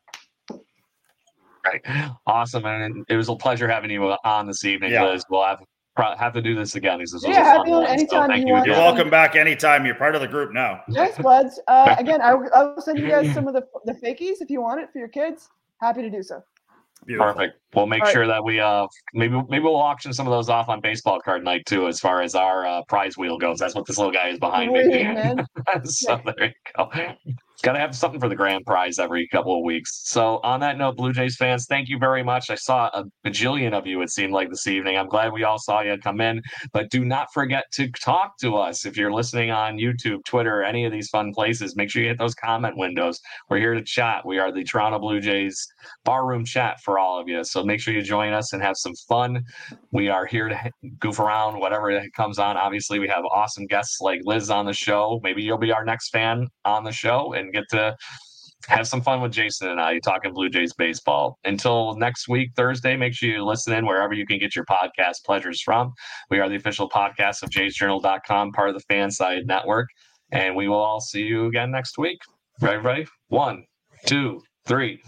Right. Awesome. And it was a pleasure having you on this evening, Liz. We'll have to do this again. This was a fun one. Anytime thank you You're welcome back anytime. You're part of the group now. Yes, buds. Again, I will send you guys some of the fakies if you want it for your kids. Happy to do so. Beautiful. Perfect. We'll make sure that we maybe we'll auction some of those off on baseball card night too, as far as our prize wheel goes. That's what this little guy is behind me. So there you go. Got to have something for the grand prize every couple of weeks. So on that note, Blue Jays fans, thank you very much. I saw a bajillion of you, it seemed like, this evening. I'm glad we all saw you come in, but do not forget to talk to us. If you're listening on YouTube, Twitter, any of these fun places, make sure you hit those comment windows. We're here to chat. We are the Toronto Blue Jays barroom chat for all of you. So make sure you join us and have some fun. We are here to goof around, whatever comes on. Obviously, we have awesome guests like Liz on the show. Maybe you'll be our next fan on the show and get to have some fun with Jason and I talking Blue Jays baseball. Until next week, Thursday, make sure you listen in wherever you can get your podcast pleasures from. We are the official podcast of jaysjournal.com, part of the Fanside Network, and we will all see you again next week. Right, everybody? 1, 2, 3.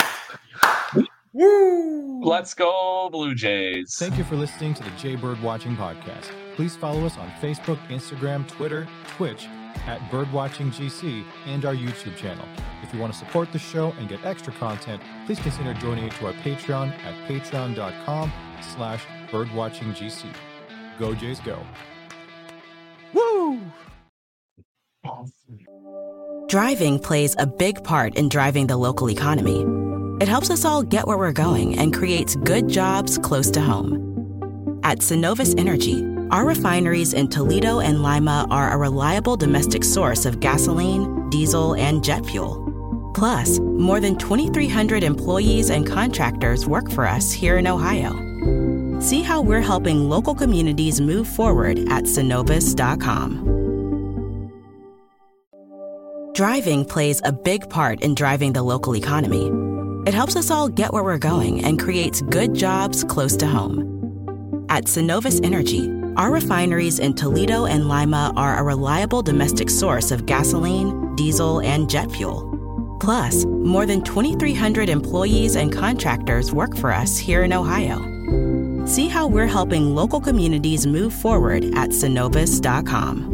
Woo! Let's go, Blue Jays. Thank you for listening to the Jay Bird Watching Podcast. Please follow us on Facebook, Instagram, Twitter, Twitch, at BirdwatchingGC, and our YouTube channel. If you want to support the show and get extra content, please consider donating to our Patreon at patreon.com/birdwatchinggc. Go Jays, go. Woo! Driving plays a big part in driving the local economy. It helps us all get where we're going and creates good jobs close to home. At Cenovus Energy, our refineries in Toledo and Lima are a reliable domestic source of gasoline, diesel, and jet fuel. Plus, more than 2,300 employees and contractors work for us here in Ohio. See how we're helping local communities move forward at Cenovus.com. Driving plays a big part in driving the local economy. It helps us all get where we're going and creates good jobs close to home. At Cenovus Energy, our refineries in Toledo and Lima are a reliable domestic source of gasoline, diesel, and jet fuel. Plus, more than 2,300 employees and contractors work for us here in Ohio. See how we're helping local communities move forward at Cenovus.com.